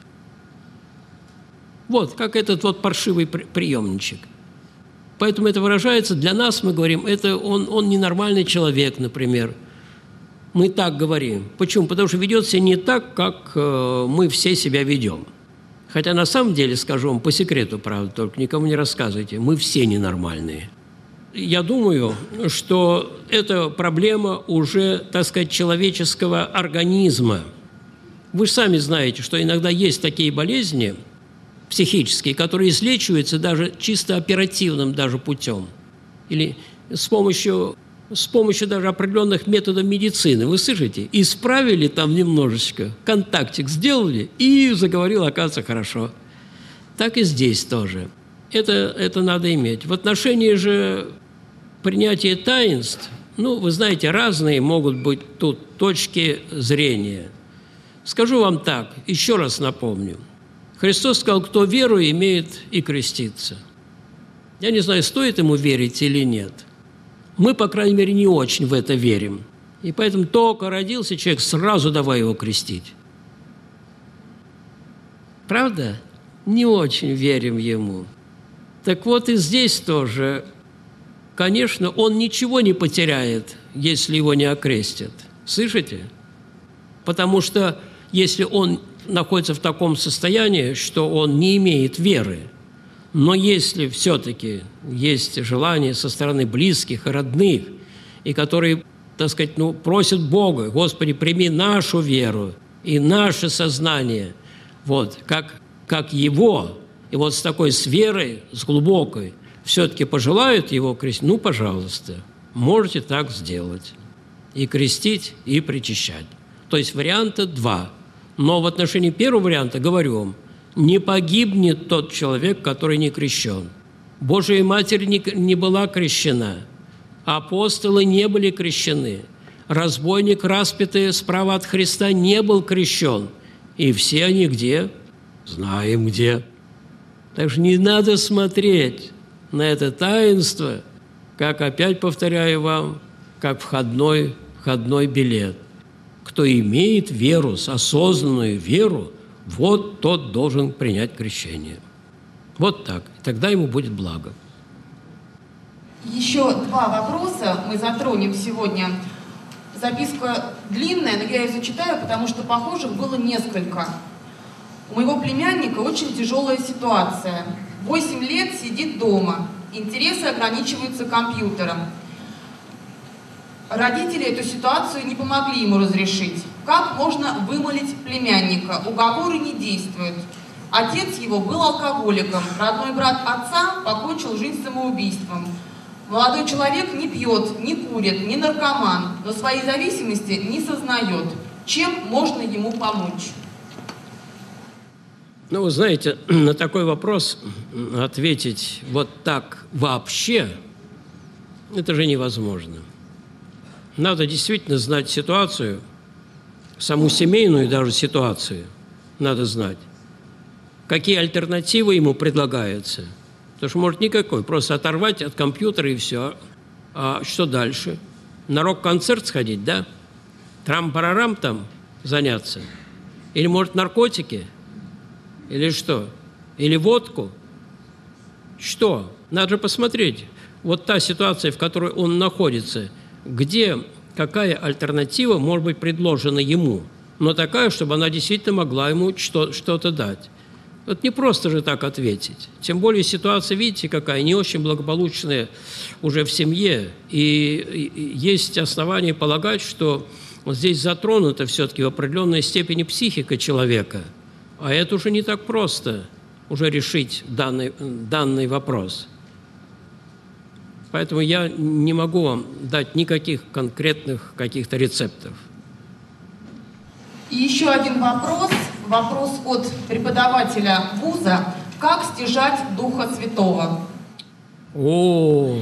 Вот, как этот вот паршивый приемничек. Поэтому это выражается, для нас мы говорим, это он, он ненормальный человек, например. Мы так говорим. Почему? Потому что ведет себя не так, как э, мы все себя ведем. Хотя на самом деле, скажу вам по секрету, правда, только никому не рассказывайте, мы все ненормальные. Я думаю, что это проблема уже, так сказать, человеческого организма. Вы же сами знаете, что иногда есть такие болезни, психические, которые излечиваются даже чисто оперативным даже путем. Или с помощью, с помощью даже определенных методов медицины. Вы слышите? Исправили там немножечко, контактик сделали, и заговорил, оказывается, хорошо. Так и здесь тоже. Это, это надо иметь. В отношении же принятия таинств, ну, вы знаете, разные могут быть тут точки зрения. Скажу вам так, еще раз напомню. Христос сказал, кто веру имеет и крестится. Я не знаю, стоит ему верить или нет. Мы, по крайней мере, не очень в это верим. И поэтому только родился человек, сразу давай его крестить. Правда? Не очень верим ему. Так вот и здесь тоже, конечно, он ничего не потеряет, если его не окрестят. Слышите? Потому что если он находится в таком состоянии, что он не имеет веры, но если все-таки есть желание со стороны близких и родных, и которые, так сказать, ну, просят Бога, Господи, прими нашу веру и наше сознание, вот, как, как Его, и вот с такой с верой, с глубокой, все-таки пожелают Его крестить, ну, пожалуйста, можете так сделать. И крестить, и причащать. То есть варианта два. Но в отношении первого варианта говорю вам, не погибнет тот человек, который не крещен. Божия Матерь не, не была крещена, апостолы не были крещены, разбойник, распятый справа от Христа, не был крещен. И все они где? Знаем где. Так что не надо смотреть на это таинство, как, опять повторяю вам, как входной, входной билет. Кто имеет веру, осознанную веру, вот тот должен принять крещение. Вот так. И тогда ему будет благо. Еще два вопроса мы затронем сегодня. Записка длинная, но я ее зачитаю, потому что похожих было несколько. У моего племянника очень тяжелая ситуация. Восемь лет сидит дома. Интересы ограничиваются компьютером. Родители эту ситуацию не помогли ему разрешить. Как можно вымолить племянника? Уговоры не действуют. Отец его был алкоголиком. Родной брат отца покончил жизнь самоубийством. Молодой человек не пьет, не курит, не наркоман, но своей зависимости не сознает. Чем можно ему помочь? Ну, вы знаете, на такой вопрос ответить вот так вообще, это же невозможно. Надо действительно знать ситуацию, саму семейную даже ситуацию надо знать. Какие альтернативы ему предлагаются. Потому что, может, никакой. Просто оторвать от компьютера и все. А что дальше? На рок-концерт сходить, да? Трам-парарам там заняться? Или, может, наркотики? Или что? Или водку? Что? Надо же посмотреть. Вот та ситуация, в которой он находится, где какая альтернатива может быть предложена ему, но такая, чтобы она действительно могла ему что- что-то дать. Вот не просто же так ответить. Тем более ситуация, видите, какая, не очень благополучная уже в семье. И, и есть основания полагать, что вот здесь затронута все-таки в определенной степени психика человека. А это уже не так просто уже решить данный, данный вопрос. Поэтому я не могу вам дать никаких конкретных каких-то рецептов. И еще один вопрос. Вопрос от преподавателя вуза. Как стяжать Духа Святого? О,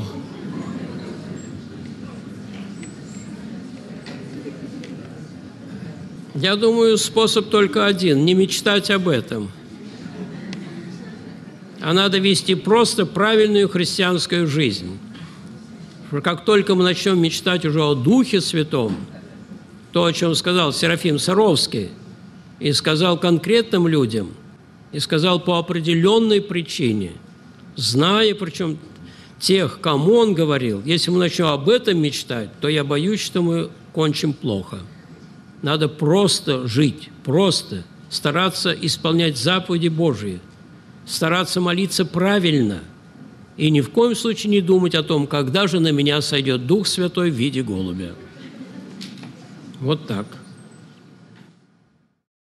я думаю, способ только один – не мечтать об этом. А надо вести просто правильную христианскую жизнь. Как только мы начнем мечтать уже о Духе Святом, то, о чем сказал Серафим Саровский, и сказал конкретным людям, и сказал по определенной причине, зная, причем тех, кому он говорил, если мы начнем об этом мечтать, то я боюсь, что мы кончим плохо. Надо просто жить, просто стараться исполнять заповеди Божии, стараться молиться правильно и ни в коем случае не думать о том, когда же на меня сойдет Дух Святой в виде голубя. Вот так.